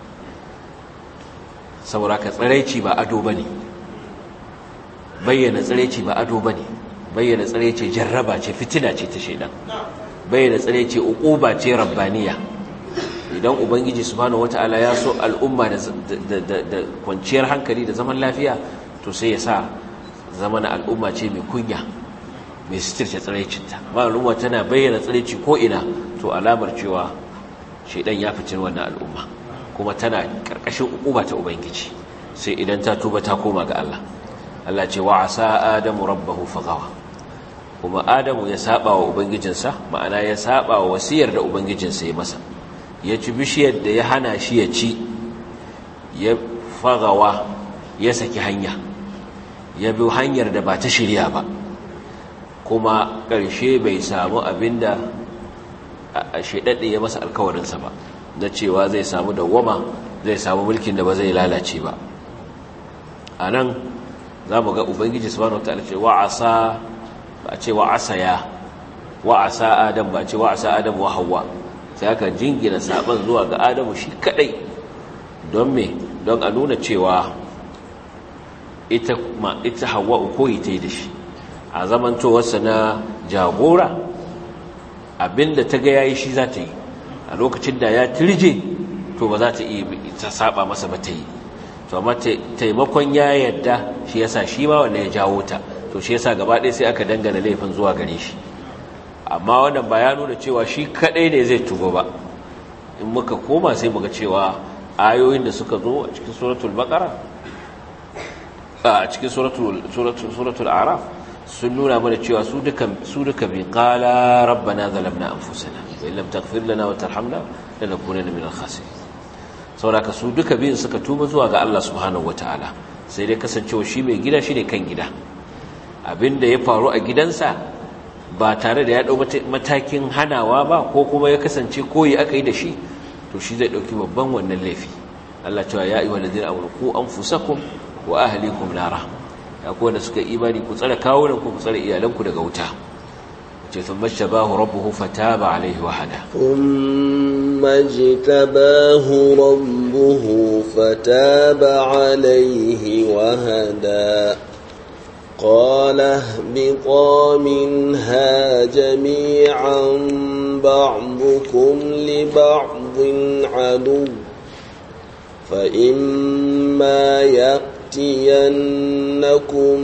saboda ka tsaraici ba ado bane, bayyana tsaraici ba ado bane, bayyana tsaraici jarraba ce, fitina ce ta shaydan, bayyana tsaraici uquba ce rabbaniya. Idan ubangiji subhanahu wata'ala ya so al'umma da kwanciyar hankali da zaman lafiya, to sai ya sa zamana al'umma ce mai kunya, mai sitirce tsiraicinta. ba al'umma tana bayyana tsiraici ko ina, to alamar cewa shaidan ya fice wannan al'umma, kuma tana karkashin hukuma ta ubangiji, sai idan ta tuba ta koma ga Allah. Allah ce wa asa adamu rabbahu faghawa, kuma adamu ya saba wa ubangijinsa, ma'ana ya saba wa wasiyar da ubangijinsa ya masa, ya ci bishiyar da ya hana shi ya ci, ya fagawa, ya saki hanya, ya bi hanyar da ba ta shirya ba, kuma ƙarshe bai samu abinda a shaidadde ya masa alkawarinsa ba, na cewa zai samu dawwama, zai samu mulkin da ba zai lalace ba. a nan za mu ga ubangiji subhanahu wataala ce wa'asa, ba a ce wa'asaya, wa'asa adam, ba a ce wa'asa adam wa hawa, sai aka jingina saban zuwa ga adamu shi kadai. don me? don a nuna cewa ita hawa koyi ta yi da shi a zamantowarsa na jagora, abinda ta ga yayi shi za ta yi. a lokacin da ya tirje, to ba za ta iya ta saba masa ba ta yi, to amma taimakon ya yadda shi yasa shi ma wanda ya jawo ta, to shi yasa gaba ɗaya sai aka dangana laifin zuwa gare shi. amma wannan ba ya nuna cewa shi kadai ne zai tuba ba. in muka koma sai muga cewa ayoyin da suka zo a cikin suratul baqara, a cikin suratul a'raf, sun nuna mana cewa su duka bi qala rabbana zalamna anfusana wa illam taghfir lana wa tarhamna lanakunanna minal khasirin. saboda su duka biyun suka tuba zuwa ga Allah subhanahu wataala, sai dai kasancewa shi mai gida shi ne kan gida. abinda ya faru a gidansa ba tare da ya ɗau matakin hanawa ba, ko kuma ya kasance koyi aka yi da shi, to shi zai ɗauki babban wannan laifi. Allah cewa ya ayyuhal ladina amanu qu anfusakum wa ahlikum nara, ya ku wanda suka imani ku tsare kawunan ku tsare iyalanku daga wuta. ce thumma tabahu rabbuhu fataba alayhi wa hada, thumma jtabahu rabbuhu fataba alayhi wa hada. قال اهبطا منها جميعا بعضكم لبعض عدو فإما يأتينكم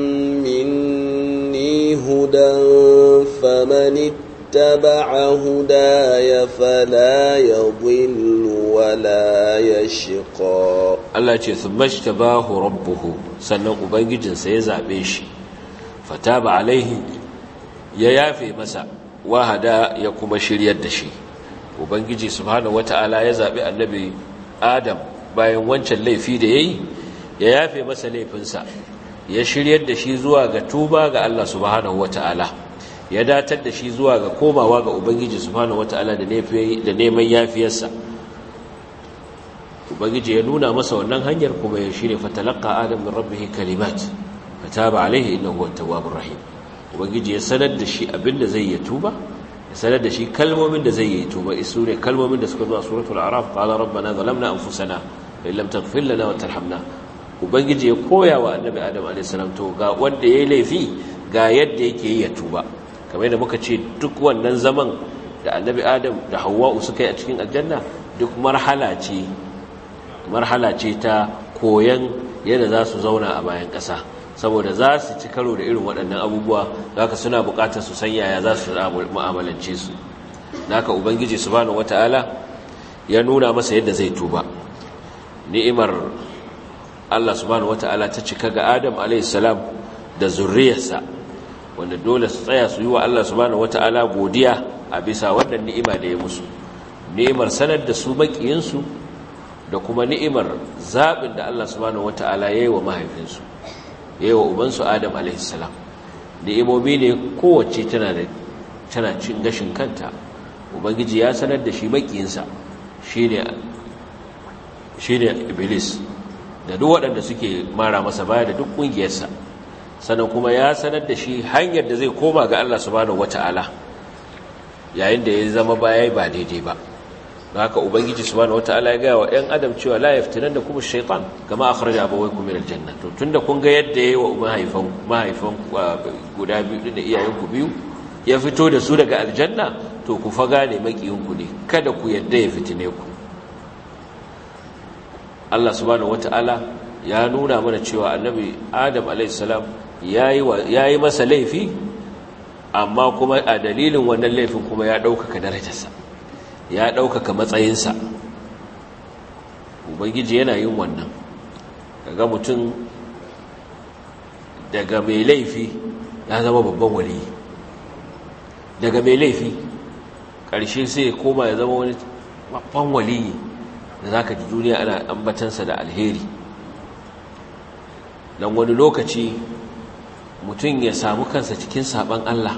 مني هدى فمن اتبع هداي فلا يضل ولا يشقى. Allah ce thumma ijtabahu rabbuhu, sannan ubangijinsa ya zabe shi, fataba alaihi, ya yafe masa, wahada ya kuma shiryar da shi. ubangiji subhanahu wataala ya zabi annabi Adam bayan wancan laifi da yayi, ya yafe masa laifinsa, ya shiryar da shi zuwa ga tuba ga Allah subhanahu wataala, ya datar da shi zuwa ga komawa ga ubangiji subhanahu wataala da neman yafiyarsa. ubangiji ya nuna masa wannan hanyar, kuma ya shirye fatalaqa adam min rabbih kalimat fataba alaihi innahu huwa tawwabur rahim. ubangiji ya sanar da shi abinda zai yi tuba, ya sanar da shi kalmomin da zai yi tuba. isure kalmomin da suka zo a suratul a'raf, qala rabbana zalamna anfusana wa illam taghfir lana wa tarhamna. ubangiji ya koya wa annabi adam alayhi salam, to ga wanda yayi laifi ga yadda yake yi ya tuba. kamar yadda muka ce duk wannan zaman da annabi adam da hawwa'u suka yi a cikin aljanna duk marhala ce ta koyan yadda za su zauna a bayan ƙasa, saboda za su ci karo da irin waɗannan abubuwa, haka suna buƙatar su san yaya za su mu'amalance su. Haka ubangiji subhanahu wataala ya nuna masa yadda zai tuba. Ni'imar Allah subhanahu wataala ta cika ga Adam alayhi salam da zurriyarsa, wanda dole su tsaya su yi wa Allah subhanahu wataala godiya a bisa wannan ni'ima da ya musu, ni'imar sanar da su makiyinsu da kuma ni'imar zaɓin da Allah subhanahu wataala ya yi wa mahaifinsu, ya yi wa ubansu Adam alayhi salam. Ni'imomi ne kowace tana cin gashin kanta. Ubangiji ya sanar da shi makiyinsa shine Iblis da duk waɗanda suke mara masa baya da duk ƙungiyarsa, sannan kuma ya sanar da shi hanyar da zai koma ga Allah subhanahu wata'ala yayin da ya zama baya ba daidai ba. Haka ubangiji subhanahu wata'ala ya gaya wa ɗan adam cewa la yaftinannakum ash-shaytan kama akhraja abawaykum min al-janna. To tunda kun ga yadda yayi wa mahaifan guda biyu da iyayenku biyu ya fito da su daga aljanna, to ku fa gane makiyinku ne, kada ku yadda ya fitine ku. Allah subhanahu wata'ala ya nuna mana cewa annabi Adam alaihissalam yayi masa laifi, amma kuma a dalilin wannan laifin kuma ya ɗaukaka darajarsa, ya ɗaukaka matsayinsa. Ubangiji yana yin wannan, kaga mutum daga mai laifi ya zama babban wali, daga mai laifi ƙarshe sai ya koma ya zama wani babban wali da za ka ji duniya ana ambatansa da alheri. Dan wani lokaci mutum ya samu kansa cikin saban Allah,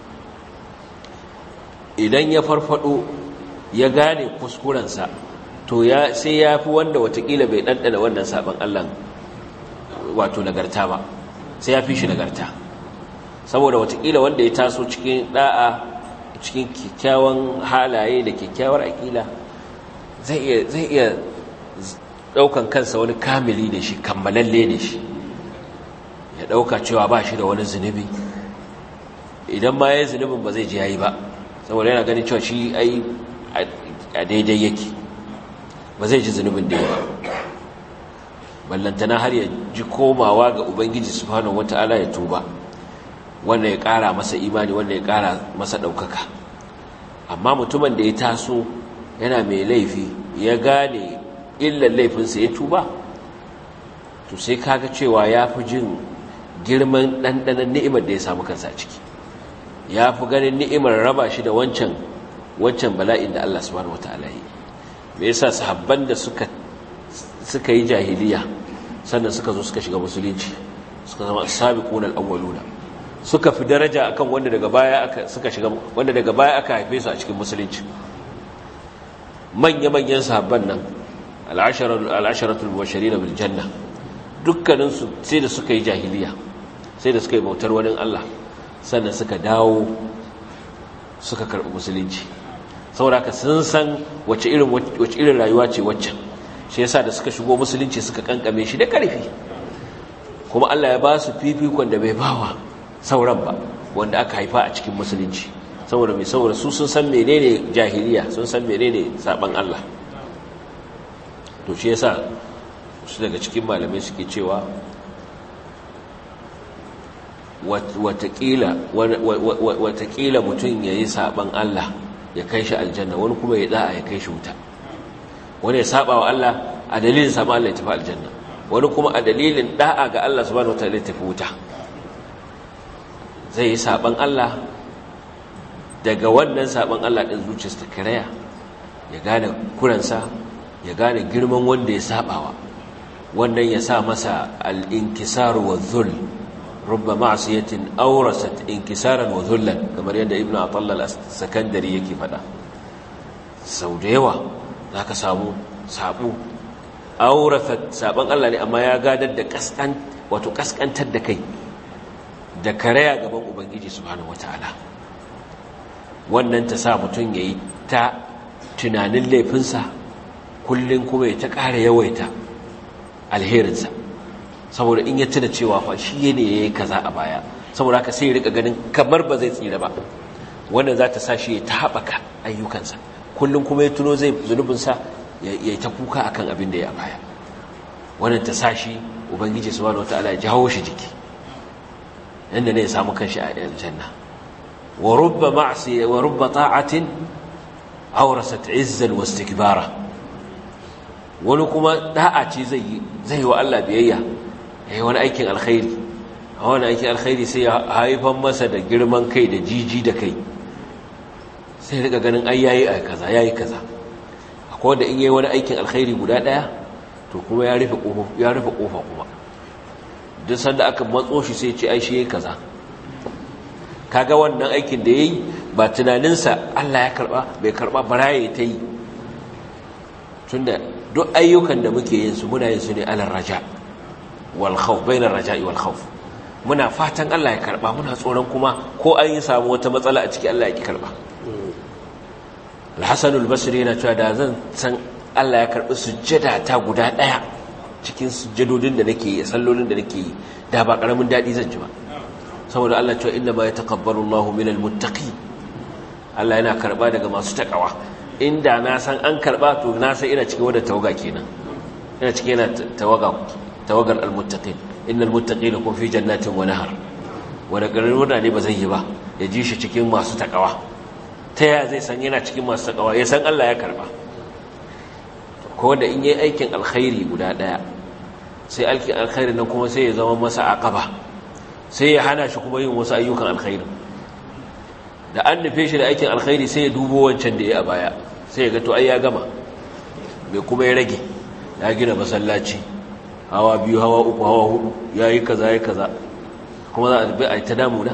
idan ya farfado ya gane kuskurensa, to sai ya fi wanda watakila bai ɗanɗana wannan saban Allah wato nagarta ba, sai ya fi shi nagarta. Saboda watakila wanda ya taso cikin da'a, cikin kyakkyawan halaye da kyakkyawar aƙila, zai iya ɗaukan kansa wani kamili ne shi, kammalalle ne shi, ya ɗauka cewa ba shi da wani zunubi. Idan ma ya yi zunubin ba zai ji ya yi ba, saboda yana ganin cewa shi ai a daidai yake, ba zai ji zunubin da ba. Ballantana har ya ji komawa ga Ubangiji subhanahu wata'ala ya tuba, wanda ya ƙara masa imani, wanda ya ƙara masa ɗaukaka. Amma mutumin da ya taso yana mai laifi, ya gane illan laifinsa ya tuba, to sai kaga cewa ya fi jin girman ɗanɗanon ni'imar da ya samu kansa ciki, ya fi ganin ni'imar raba shi da wancan bala'in da Allah subhanahu wata'ala yi. Me yasa sahabban da suka yi jahiliya sannan suka zo suka shiga musulunci, suka zama as-sabiquna al-awwaluna, suka fi daraja akan wanda daga baya aka haife su a cikin musulunci. Manya-manyan sahabban nan al-asharatul mubashirin bil janna, dukkaninsu sai da suka yi jahiliya, sai da suka yi bautar wani Allah, sannan suka dawo suka karɓi musulunci. Saboda ka sun san wace irin rayuwa ce waccan, shi yasa da suka shigo musulunci suka kankame shi da ƙarfi, kuma Allah ya ba su fifikon da bai bawa sauran ba wanda aka haifa a cikin musulunci. Saboda su sun san menene jahiliya, sun san menene saban Allah. To shi yasa su daga cikin malamai suke cewa watakila mutum ya yi saban Allah ya kai shi aljanna, wani kuma ya da'a ya kai shi wuta. Wani ya saba wa Allah a dalilin saban Allah ya tafi aljanna, wani kuma a dalilin da'a ga Allah subhanahu wataala ya tafi wuta. Zai yi saban Allah, daga wannan saban Allah ɗin zuciyarsa ta karaya, ya gane kuransa, ya gane girman wanda ya sabawa. Wannan ya sa masa al-inkisaru wa dhul, rubba ma'siyatin awrasat inkisaran wa dhullan, kamar yadda Ibn Atalla al-Sakandari yake faɗa. Sau da yawa zaka samu sabo awrasat saban Allah ne, amma ya gadar da kaskantar da kai da karaya gaban Ubangiji subhanahu wataala. Wannan ta sa mutum ya yi ta tunanin laifinsa kullum, kuma ya ta ƙara yawaita alherinsa, saboda in ya tuna cewa fa shi ne ya yi kaza a baya, saboda haka sai ya rika ganin kamar ba zai tsira ba. wannan za ta sa shi ya haɓaka ayyukansa kullum kuma ya tuno zai zunubinsa ya ta kuka akan abin da ya baya. Wannan ta sa shi ubangiji subhanahu wataala ya jawo shi jiki inda ne ya samu kanshi a aljanna. wa rubba ta'atin awrasat izzan wastikbara. wani kuma da'a ce zai yi wa Allah biyayya, yayi wani aikin alkhairi, a wani aikin alkhairi sai ya haifan masa da girman kai da jiji da kai, sai rika ganin ai yayi kaza. akwai wanda in yayi wani aikin alkhairi guda daya to kuma ya rufe kofa kuma duk sanda aka matso shi sai ce ai shi yayi kaza. kaga wannan aikin da yayi ba tunaninsa Allah ya karba bai karba baraye ta yi, tunda duk ayyukan da muke yin su muna yin su ne alal raja wal khawf bainar raja'i wal khawf. muna fatan Allah ya karba, muna tsoron kuma ko an yi samu wata matsala a ciki Allah ya ki karba. Al-Hasan al-Basri yana cewa da zan san Allah ya karbi sujjada ta guda daya cikin sujjadodin da nake yi, sallolin da nake yi, da ba karamin dadi zan ji ba. saboda Allah cewa inna ma yataqabbalu Allahu minal muttaqin. Allah yana karba daga masu takawa. Inda na san an karba to na san ina cikin wadda tawaga kenan, ina cikin tawagar al-muttaqin. innal muttaqina kun fi jannatin wa nahar. wanda garin ne ba zai yi ba ya ji shi cikin masu takawa. ta yaya zai san yana cikin masu takawa ya san Allah ya karba? ko da in yi aikin alkhairi guda daya sai aikin alkhairi nan kuma sai ya zama masa aqaba, sai ya hana shi kuma yin wasu ayyukan alkhairi. da an nufe shi da aikin alkhairi sai ya dubo wancan da ya a baya, sai ya ga to ai ya gama, mai kuma ya rage. ya gina masallaci hawa 2 hawa 3 hawa 4, yayi kaza kuma za a bi a ta damuna.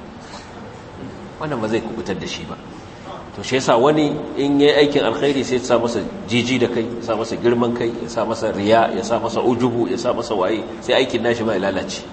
wannan ba zai kubutar da shi ba. to shi yasa wani in yayi aikin alkhairi sai ya sa masa jiji da kai, ya sa masa girman kai, ya sa masa riya, ya sa masa ujubu, ya sa masa waye, sai aikin nashi ma ya lalace.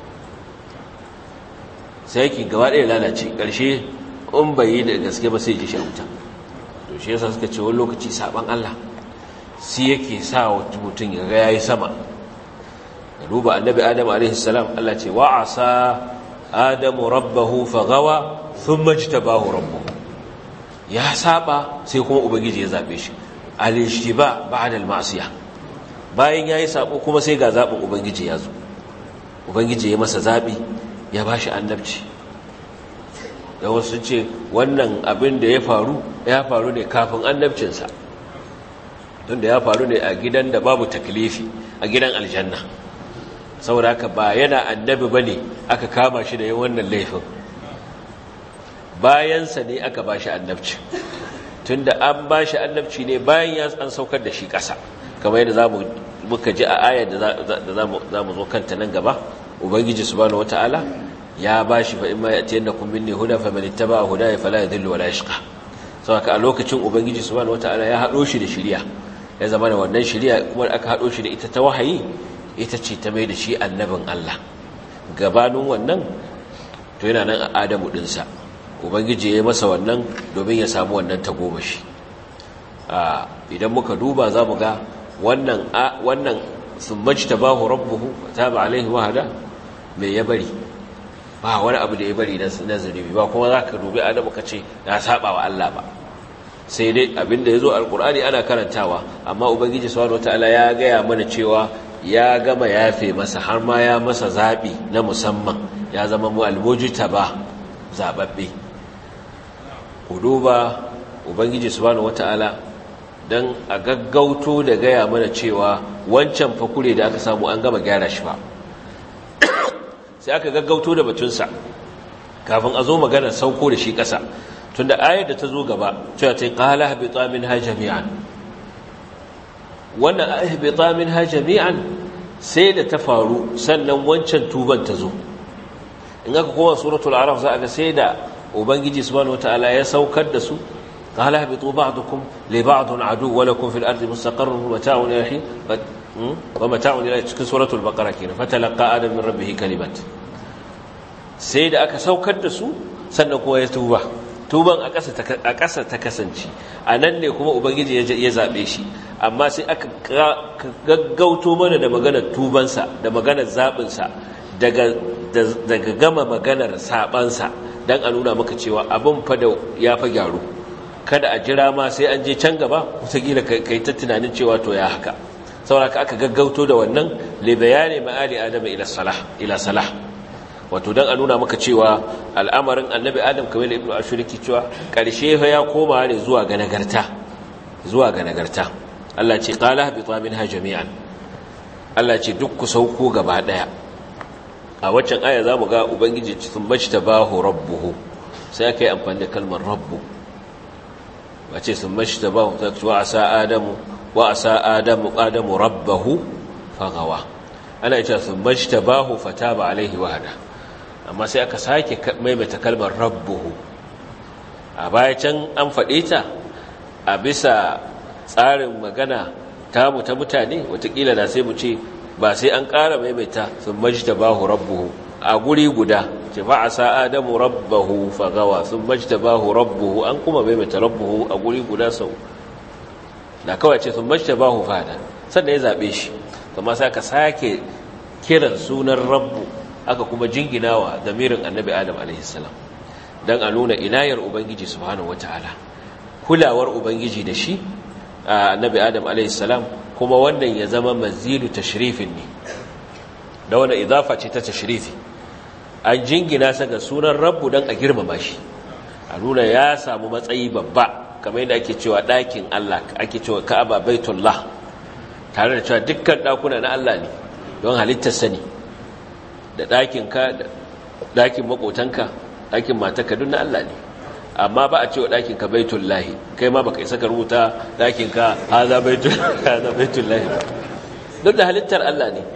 sai aikin gaba ɗaya lalace, ƙarshe in bai yi da gaske ba sai ji shi wuta. to shi yasa suka ce wani lokaci saban Allah sai yake sa mutum ya ga yayi sama. duba annabi Adam alaihi salam, Allah ce wa asa adamu rabbahu faghawa thumma jtabahu rabbuhu. ya saba sai kuma ubangiji ya zabe shi. al-ishtiba ba'da al-ma'siyah. bayan yayi sabo kuma sai ga zabin ubangiji ya zo. ubangiji ya masa zabi, ya bashi annabci. da wasu ce wannan abin da ya faru ne kafin annabcinsa, tunda ya faru ne a gidan da babu taklifi, a gidan aljanna. saboda haka ba yana annabi bane aka kama shi da yin wannan laifin, bayansa ne aka bashi annabci. tunda an bashi annabci ne bayan an saukar da shi ƙasa, kamar yadda muka ji a ayar da zamu zo kanta nan gaba. ubangiji subhanahu wataala ya bashi fa imma yatiyannakum minni huda faman ittaba'a hudaya fala yadhillu wala yashqa. saboda a lokacin ubangiji subhanahu wataala ya hado shi da shari'a, ya zama da wannan shari'a kuma aka hado shi da ita ta wahayi, ita ce ta mai da shi annabin Allah. gabanin wannan to yana nan a Adamu dinsa, ubangiji ya yi masa wannan domin ya samu wannan tagomashi. idan muka duba za mu ga wannan sun majtabahu rabbuhu taba alaihi wahada, me ya bari? ba wani abu da ya bari na zunubi ba. kuma za ka dubi Adamu ka ce ya saba wa Allah ba, sai dai abinda ya zo alkur'ani ana karantawa, amma ubangiji subhanahu wataala ya gaya mana cewa ya gama yafe masa, har ma ya masa zabi na musamman, ya zama mu almujtaba, zababbe. ku duba ubangiji subhanahu wataala dan a gaggauto da gaya mana cewa wancan fakure da aka samu an gama gyara shi ba, sai aka gaggauto da batunsa kafin a zo maganar sauko da shi ƙasa. tunda ayar da ta zo gaba cewa ta qala habita minha jami'an, wannan ahbita minha jami'an sai da ta faru sannan wancan tuban ta zo. in aka koma suratul araf za a ga sai da ubangiji subhanahu wataala ya saukar da su. qala habitu ba'dukum li ba'din adu wa lakum fil ardi mustaqarrun wa mata'un ila hin wa mata'un ila cikin suratul baqara kenan. fatalaqa adam min rabbih kalimat. sai da aka saukar da su sannan kuma ya tuba. tuban a ƙasa ta kasance a nan ne kuma ubangiji ya zaɓe shi, amma sai aka gaggauto mana da maganar tubansa da maganar zaɓinsa daga gama maganar saɓansa dan a nuna maka cewa abin fa da ya fa gyaru, kada a jira ma sai an je can gaba wataƙila kai ta tunanin cewa to ya haka. Saboda aka gaggauto da wannan li bayani ma'ali adam ila salah, wato dan a nuna maka cewa al'amarin annabi adam kamar ibnu ashur ki cewa karshe fa ya koma ne zuwa ga nagarta. Allah ce qala bi minha jami'an, Allah ce duk ku sauko gaba daya. A waccan aya zamu ga ubangiji sun majtabahu rabbuhu, sai aka yi amfani da kalmar rabbu, wace sun majtabahu ta wa asa adamu rabbahu fagawa. Ana cewa sun majtabahu fataba alaihi wahada, amma sai aka sake maimaita kalmar rabbuhu. A baya can an faɗe ta a bisa tsarin magana tamu ta mutane, watakila da sai mu ce ba sai an ƙara maimaita sun majtabahu rabbuhu a guri guda, ce fa asa adamu rabbahu fagawa sun majtabahu rabbuhu, an kuma maimaita rabbuhu a guri guda sau da kawai ce sun majtabahu fada sannan ya zaɓe shi. kuma sai aka sake kiran sunan rabbu, aka kuma jinginawa damirin annabi adam alaihissalam don a nuna inayar ubangiji subhanahu wataala, kulawar ubangiji da shi annabi adam alaihissalam. kuma wannan ya zama mazidu tashrifin ne, da wannan idafa ce ta tashrifi, an jingina sa ga sunan rabbu don a girmama shi, a nuna ya samu matsayi babba, kamar yadda ake cewa ɗakin Allah, ake cewa Ka'aba Baitullah, tare da cewa dukkan ɗakuna na Allah ne don halittar sani, da ɗakinka da ɗakin maƙotanka, ɗakin matarka duk na Allah ne, amma ba a cewa ɗakinka Baitullahi, kai ma baka isa ka rubuta ɗakinka haza Baitullahi ba, duk da halittar Allah ne.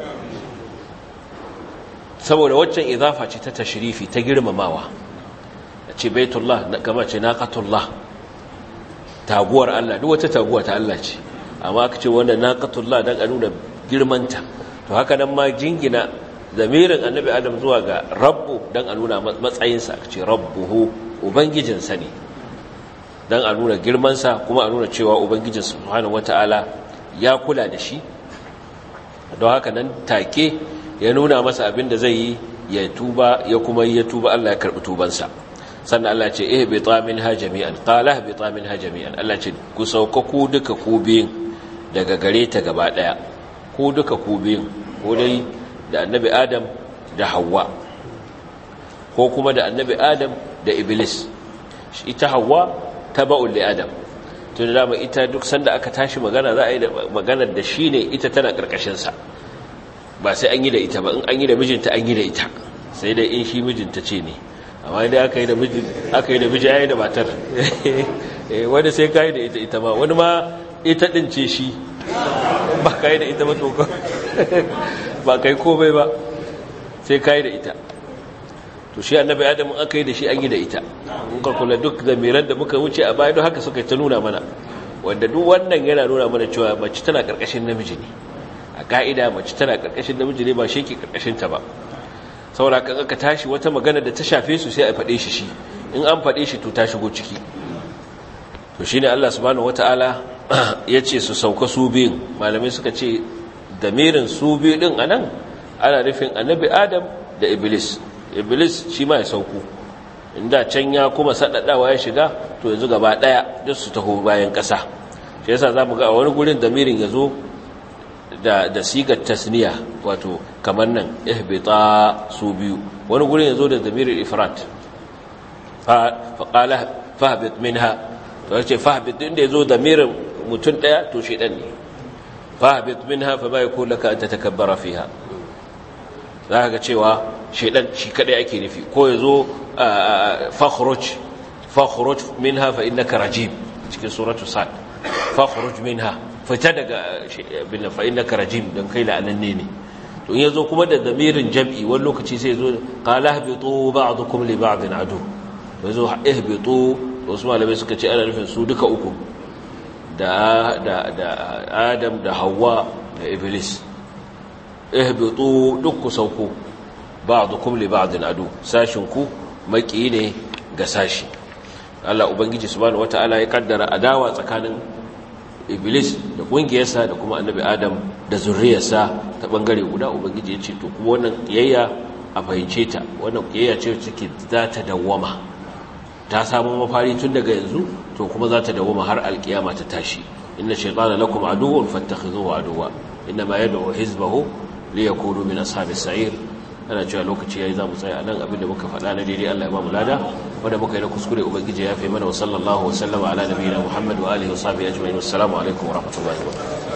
Saboda waccan idafa ce ta tashrifi, ta girmamawa, a ce Baitullah kama ce naqatullah, taguwar Allah, duk wata taguwa ta Allah ce, amma aka ce wannan naqatullah dan a nuna girmanta. To haka nan ma jingina zamirin annabi adam zuwa ga rabbu dan a nuna matsayinsa, aka ce rabbuhu, ubangijinsa ne, dan a nuna girmansa, kuma a nuna cewa ubangijin subhanahu wataala ya kula da shi. Don haka nan take ya nuna masa abin da zai yi, ya tuba, ya kuma ya tuba, Allah ya karbi tubansa. Sannan Allah ce ihbita minha jami'an, qala ihbita minha jami'an, Allah ce ku sauka ku duka ku biyin daga gare ta gaba daya, ku duka ku biyin, ko dai da annabi adam da Hawwa, ko kuma da annabi adam da iblis. Ita Hawwa taba'ul li adam, to da dama ita duk sanda aka tashi magana za a yi da maganar da shi ne, ita tana karkashin sa, ba sai an yi da ita ba. In an yi da mijinta an yi da ita, sai dai in shi mijinta ce ne, amma idan aka yi da miji ya yi da matar wani sai ka yi da ita ma, wani ma ita ɗin ce shi, ba ka yi da ita ba tsoka ba ka yi komai ba, sai ka yi da ita. To shi annabi adam aka yi da shi an yi da ita. Muka kula duk zamiran da muka wuce a baya don haka suka ta nuna mana, wanda duk wannan yana nuna mana cewa mace tana ƙarƙashin namiji ne. A ka'ida mace tana ƙarƙashin namiji ne, ba shi ke ƙarƙashinta ba. Saboda kan aka tashi wata magana da ta shafe su sai a faɗe shi, in an faɗe shi to ta shigo ciki. To shine Allah subhanahu wataala ya ce su sauka su biyun. Malamai suka ce damirin su biyu din anan ana nufin annabi adam da iblis. Iblis shi ma ya sauko, inda can ya kuma sadadawa ya shiga, to yanzu gaba daya duk su taho bayan ƙasa. Shi yasa zamu ga a wani gurin damirin yazo da sigar tasniya, wato kamar nan ihbita su biyu, wani gurin yazo da damirin ifrat, fa qala fahbit minha, to yace fahbit din da yazo damirin mutun daya to shedan ne. Fahbit minha fa ba yakun laka an tatakabbara fiha, zaka ga cewa shedan shi kadai ake nufi. Ko yazo fakhruj minha fa innaka rajim, cikin suratul sad, fakhruj minha, fita daga bin fa innaka rajim, dan kai la'ananne ne. To in yazo kuma da damirin jam'i, wani lokaci sai yazo qala ihbitu ba'dukum li ba'din adu, yazo ihbitu, wasu malamai suka ce ana nufin su duka uku, da adam da Hawwa da iblis. Ihbitu, duk ku sauko, ba'dukum li ba'din adu, sashin ku maki ne ga sashi. Allah ubangiji subhanahu wataala ya kaddara adawa tsakanin iblis da kungiyarsa da kuma annabi adam da zurriyarsa ta bangare guda. Ubangiji ya ce to kuma wannan kiyayya a fahimce ta wannan kiyayya ce take za ta dawwama ta samu mafari tun daga yanzu to kuma za ta dawwama har alkiyama ta tashi inna shaytana lakum aduwwun fattakhidhuhu aduwwa inma yad'u hizbahu liyakunu min ashabis sa'ir ana cewa lokaci yayi za mu tsaya nan abinda muka faɗa na daidai Allah ya ba mu lada wanda muka yi na kuskure ubangiji ya fi mana wa sallallahu wa sallama ala nabiyina Muhammad wa alihi wa sahbihi ajma'in assalamu alaikum wa rahmatullahi wa barakatuh